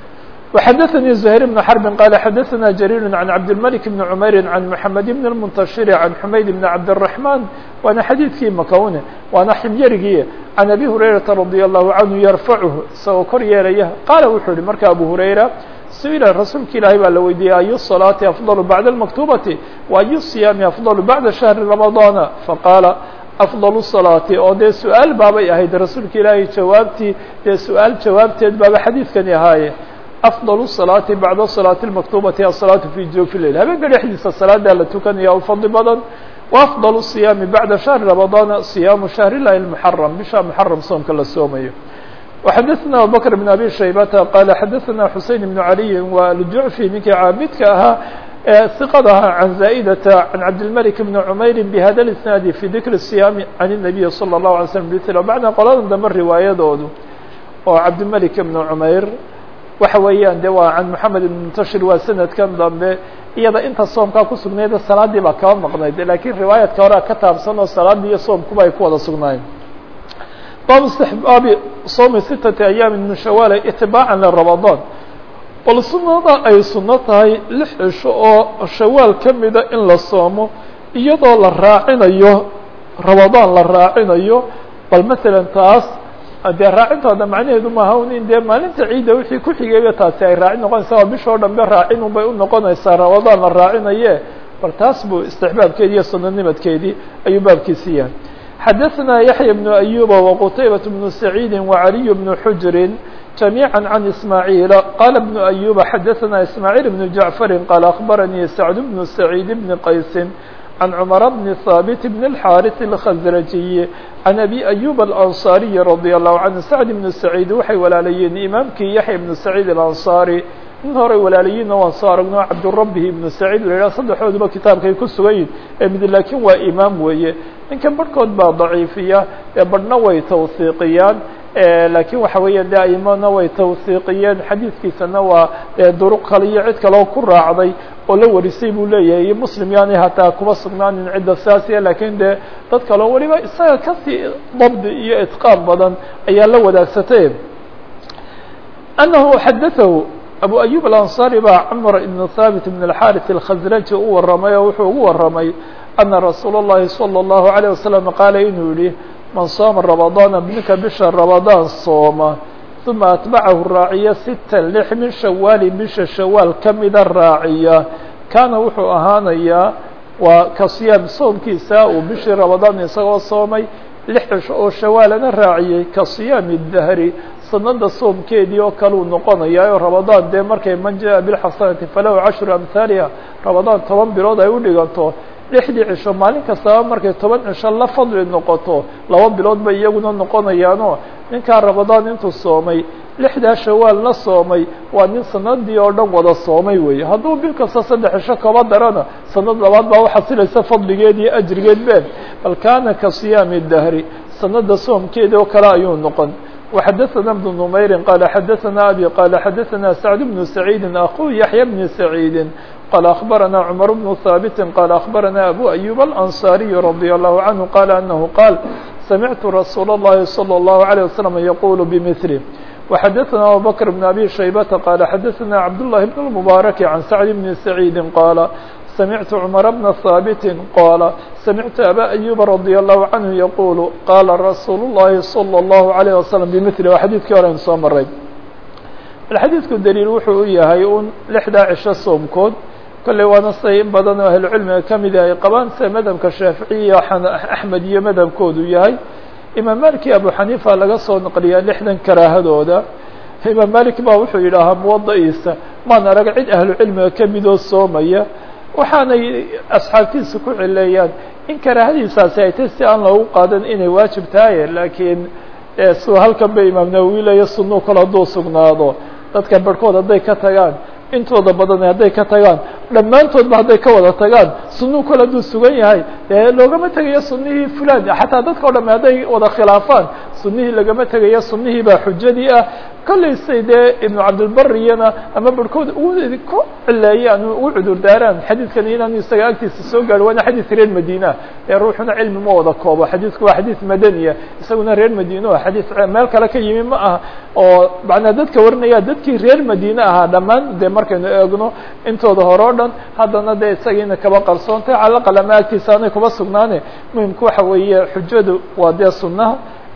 وxdثnي زهير بن حرب قال xdثna جرير عن عبدالملك بن عمير عن محمد بن المنتشر عن حميد بن عبدالرحمن waana xadيiثkii makone waana xمyarigii عن أبي هريرة رضي الله عنه يرفعه isagoo kor yeelaya qاaل wuxuu hi marka أبو هريرة سئل رasuulka ilaahay baa la weydiiyey أي الصلاaة أفضل بعد المكتوبة وأي الصيام أفضل بعد شهر رمضان فقال أفضل الصلاة oo dee su-aal baabay ahayd rasuulka ilaahay jawaabtii dee su-aal jawaabteed baaba xadiidkani ahaaye أفضل الصلاة بعد الصلاة المكتوبة الصلاة في جوف الليل habeenka dhexdiisa salaada la tukanaya u fadli badan وأفضل الصيام بعد شهر رمضان صيام شهر الله المحرم bisha محرم soomka la soomayo وxdثna أبوبكر بن أبي شhيبة قال xdثna حuسين بن علي والجعفي ninkii caabidka ahaa ثقdha عن زائدة عن عبدالملك بن عمير بhذا الاسناad في ذكر الصيام عن النبي صلى الله عليه وسلم bعd qolada dambe riwaayadoodu oo عبدالملك بن عمير waxa weeyaan de waa can محamed بن منتشir waa sanadkan dambe iyada inta soomkaa ku sugnayd salaadii baa kaba maqnayd lakiin riwaayadka horea ka taabsan oo salaadii iyo soomkuba ay ku wada sugnaayeen baabu istixbaabi soomi sitati ayaami min shawaal itibaacan liramaضaan bal sunada ay suno tahay lix cisho oo shawaal kamida in la soomo iyadoo la raacinayo ramadaan la raacinayo bal masalan taas dee raacintooda macnaheedu maaha un in dee maalinta ciidda wixii ku xigayba taasi ay raacin noqonaysaa waa bishoo dhanbe raacin un bay u noqonaysaa ramadaan la raacinaye bal taas buu istixbaabkeedi iyo sunanimadkeedii ayuu baabkiisi yahay xadaثna yaحya بن أyuba وqtaybaة بن سacيidi وعaliي بن xujri جamيعا عن إسmاعيل qال بن أyuba xadaثna إسmاعيل بن جعفر qال أخبرني سعد بن سعيد بن qays عن عمر بن ثابت بن الحارث الخزرجي عن أبي أيوب الأنصاري رضي الله عنه سعد بن سعيد waxay walaalayeen imaamkii yaحya بن سعيد الأنصاري in horay walaalayiinna waan soo aragno cabdurabi ibnu saciid la yidhaha saddexdooduba kitaabkay ku sugayiin ee mid laakiin waa imaam weeye ninkan barhkood baa daciifiya ee barhna way tawhiiqiyaan laakiin waxa weeya de aimana way tawhiiqiyeen xadiidkiisana waa duruq kale iyo cid kaleo ku raacday oo la warisay buu leeyahay iyo muslim yaani hataa kuma sugnaanin cidda saasiya laakiin dee dad kaleo weliba isaga kasii dabdi iyo itqaan badan ayaa la wadaagsatay anahu xadaahu abu ayub alanصari baa cmr ibn haabit ibn اxariث اkhazraji u waramay oo wuxuu ugu waramay ana rasuul الlahi salى الlahu عalيه wasalam qaala inuu yihi man sooma ramadaana ninka bisha ramadaan sooma uma atbacahu raaciya sita lix min shawaali bisha shawaal kamida raaciya kaana wuxuu ahaanayaa waa ka siyaam soomkiisa uu bishii ramadaan isagoo soomay lix cisho oo shawaalana raaciyey ka siyaami dahri sanada soomkeedii oo kale uu noqonayaa oo ramadaan dee markay man jaa bilxasanati falahu cashru amhaaliha ramadaan toban bilood ay u dhiganto lixdii cisho maalin kastaba markay toban cisho la fadli noqoto laba bilood bay iyaguna noqonayaanoo ninkaa ramadaan intuu soomay lixdaa shawaal la soomay waa nin sanadii oo dhan wada soomay weeye hadduu bil kasta saddex cisho kaba darana sanad labaad baa uxasilaysa fadligeed iyo ajrigeed been bal kaana ka siyaami dahri sanada soomkeeda oo kale ayuu noqon. وxdثna بن نmayri qال xdثna abي qال xdثna سعد بن سعيid أخو يحيى بن سعيid qال أخبرna cمر بن ثابت qال أخبرna أbو أيوب الأنصاري رضي الله عنه qال أنه qال سمعت رsuuل اللhi صلى الله عليه وسلم يقول بمثله. وxdثna أبو بكر بن أبي شhيبة qال xdثna عبدالله بن المبارك عن سعد بن سعيid qال سمعت عمر بن ثابت قال سمعت أبا أيوب رضي الله عنه يقول قال رsuuل اللhi صلى الله عليه وسلم بمثله. waa xadيثkii hore soo maray. xadيثku dليil wuxuu u yahay un لحdaa cisho soomkood kolley waana say in badan oo ahlucilmiga kamid ay qabaan sida madhabka shaaficiya أحmed iyo madhabkoodu yahay. imaam malik iyo abu xaniifa laga soo naqliyaa lixdan karaahadooda. imaam malik ba wuxuu yidhaahaa muwadaciisa maan arag cid ahlucilmiga kamidoo soomaya, waxaanay asxaabtiisa ku cileeyaan in karaahadiisaasi ay tay si aan loogu qaadan inay waajib tahay, laakiin su halkan ba imaam nawowi leeya sunuu kale hadduu sugnaado dadka barhkood hadday ka tagaan intooda badan hadday ka tagaan dhammaantoodba hadday ka wada tagaan sunuu kale hadduu sugan yahay dee loogama tegayo sunihii fulan, xataa dadka o dham hadday wada khilaafaan sunihii lagama tegayo sunihii baa xujadii ah. kolley say dee ibnu cabdilbariyana ama barhkood ugu ku cileeyaan ugu cudur daaraan xadiidkan inaanu isaga agtiisa soo gaadho waana xadiid reer madiina ee ruuxuna cilmi ma wada koobo. xadiidku waa xadiid madaniya, isaguna reer madiina o xadiid meel kale ka yimi ma aha oo macnaa dadka warinaya dadkii reer madiine ahaa dhammaan dee markaynu eegno intooda hore o dhan haddana dee isagiina kaba qarsoontay calaqal ama agtiisa aanay kuba sugnaane. muhimku waxa weeye xujadu waa dee sunaha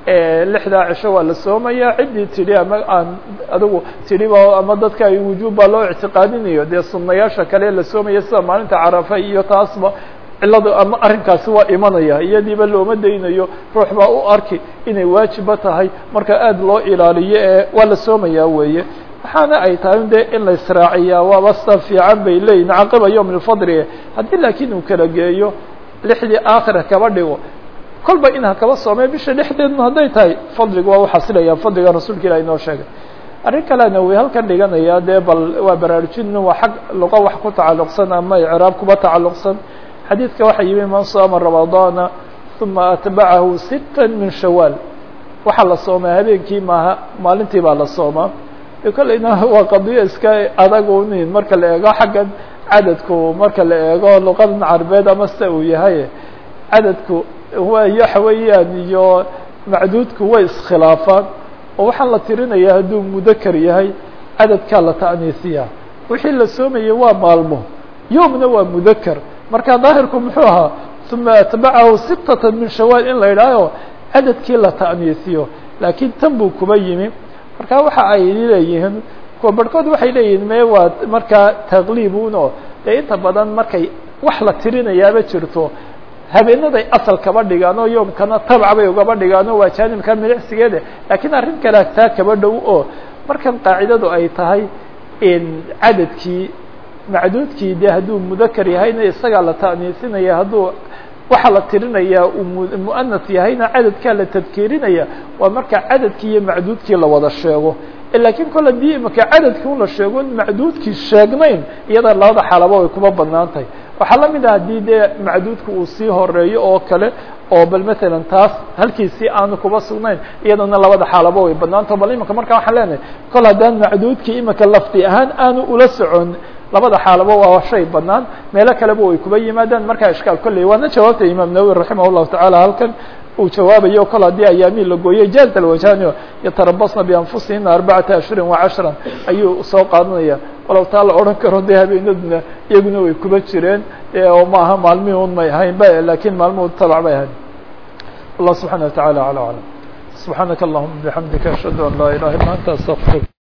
lixdaa cisho waa la soomaya. ciddii tidhi ama aan adigu tidhiba ama dadka ay wujuub baa loo ictiqaadinayo dee sunayaasha kale la soomaya sida maalinta carafa iyo taasba cilada ama arrinkaasi waa imanaya, iyadiiba looma daynayo, ruux baa u arki inay waajiba tahay marka aada loo ilaaliyo ee waa la soomaya weeye. waxaana ay tahay de in la israaciyaa waaba sida fiican bay leeyihin caqiba yowm lfadri. haddii laakiin uu kala geeyo lixdii aakhira kaba dhigo kolba in ha kaba soomay bisha dhexdeedna hadday tahay fadliga waa uxasilaya, fadliga rasuulka ilah inoo sheegay. arrin kalena way halkan dhiganaya dee bal waa baraarujin waa xag luqa wax ku tacalluqsan ama icraab kuba tacalluqsan. xadiidka waxaa yimi man saama ramadaana uma atbacahu sita min shawaal. waxaa la soomaa habeenkii maaha maalintii baa la soomaa. kolleyna waa qadiyo iska adag unin marka la eego xaggan cadadku marka la eego luqadan carbeed ama sida uu yahay cadadku waxa weeyaan iyo macduudku way iskhilaafaan oo waxaa la tirinaya hadduu mudakar yahay cadadkaa la ta'niisiyaa. wixii la soomayay waa maalmo, yowmna waa mudakar, marka daahirku muxuu ahaa uma atbacahu sitata min shawaal in la yidhaaho cadadkii la ta'niisiyo, laakiin tan buu kuba yimi. marka waxa ay leeyihiin kuwa barhkood waxay leeyihiin me waa markaa taqliibuno dee inta badan markay wax la tirinayaaba jirto habeenaday asal kaba dhigaan oo yoomkana tabca bay ugaba dhigaan oo waa jaanibka milicsigeeda. laakiin arrin kale taa kaba dhow oo markan qaacidadu ay tahay in cadadkii macduudkii dee hadduu mudakar yahayna isagaa la ta'niisinaya, hadduu waxaa la tirinayaa uu mu'anas yahayna cadadkaa la tadkiirinaya. waa marka cadadkii iyo macduudkii la wada sheego. laakiin kol hadii imaka cadadkii un la sheego macduudkii sheegnayn iyada labada xaalaba way kuma banaan tahay. waxaa la mid ah haddii dee macduudku uu sii horeeyo oo kale oo bal matalan taas halkiisii aanu kuba sugnayn iyadana labada xaalaba way banaantaho. bal imaka marka waxaan leenahay kol haddaan macduudkii imaka lafdi ahaan aanu ula socon labada xaalaba waa shay banaan, meelo kaleba way kuba yimaadaan. markaa ishkaal kolley waana jawaabta imaam nawawi raximah llahu tacaala halkan uu jawaabayo kol haddii ayaamii la gooyey jaaz alwajani yatarabasna bianfusihina arbacata ashhurin wa cashran ayuu soo qaadanaya. walow taa la odhan karo dee habeenaduna iyaguna way kuba jireen oo maaha maalmihii un may ahayn ba laakiin maalmuhu tabac bay ahayn. allah subxaana wa tacaala ala aclam. subxaanaka allahuma bixamdika ashhadu an laa ilaha illa anta astaqfirka.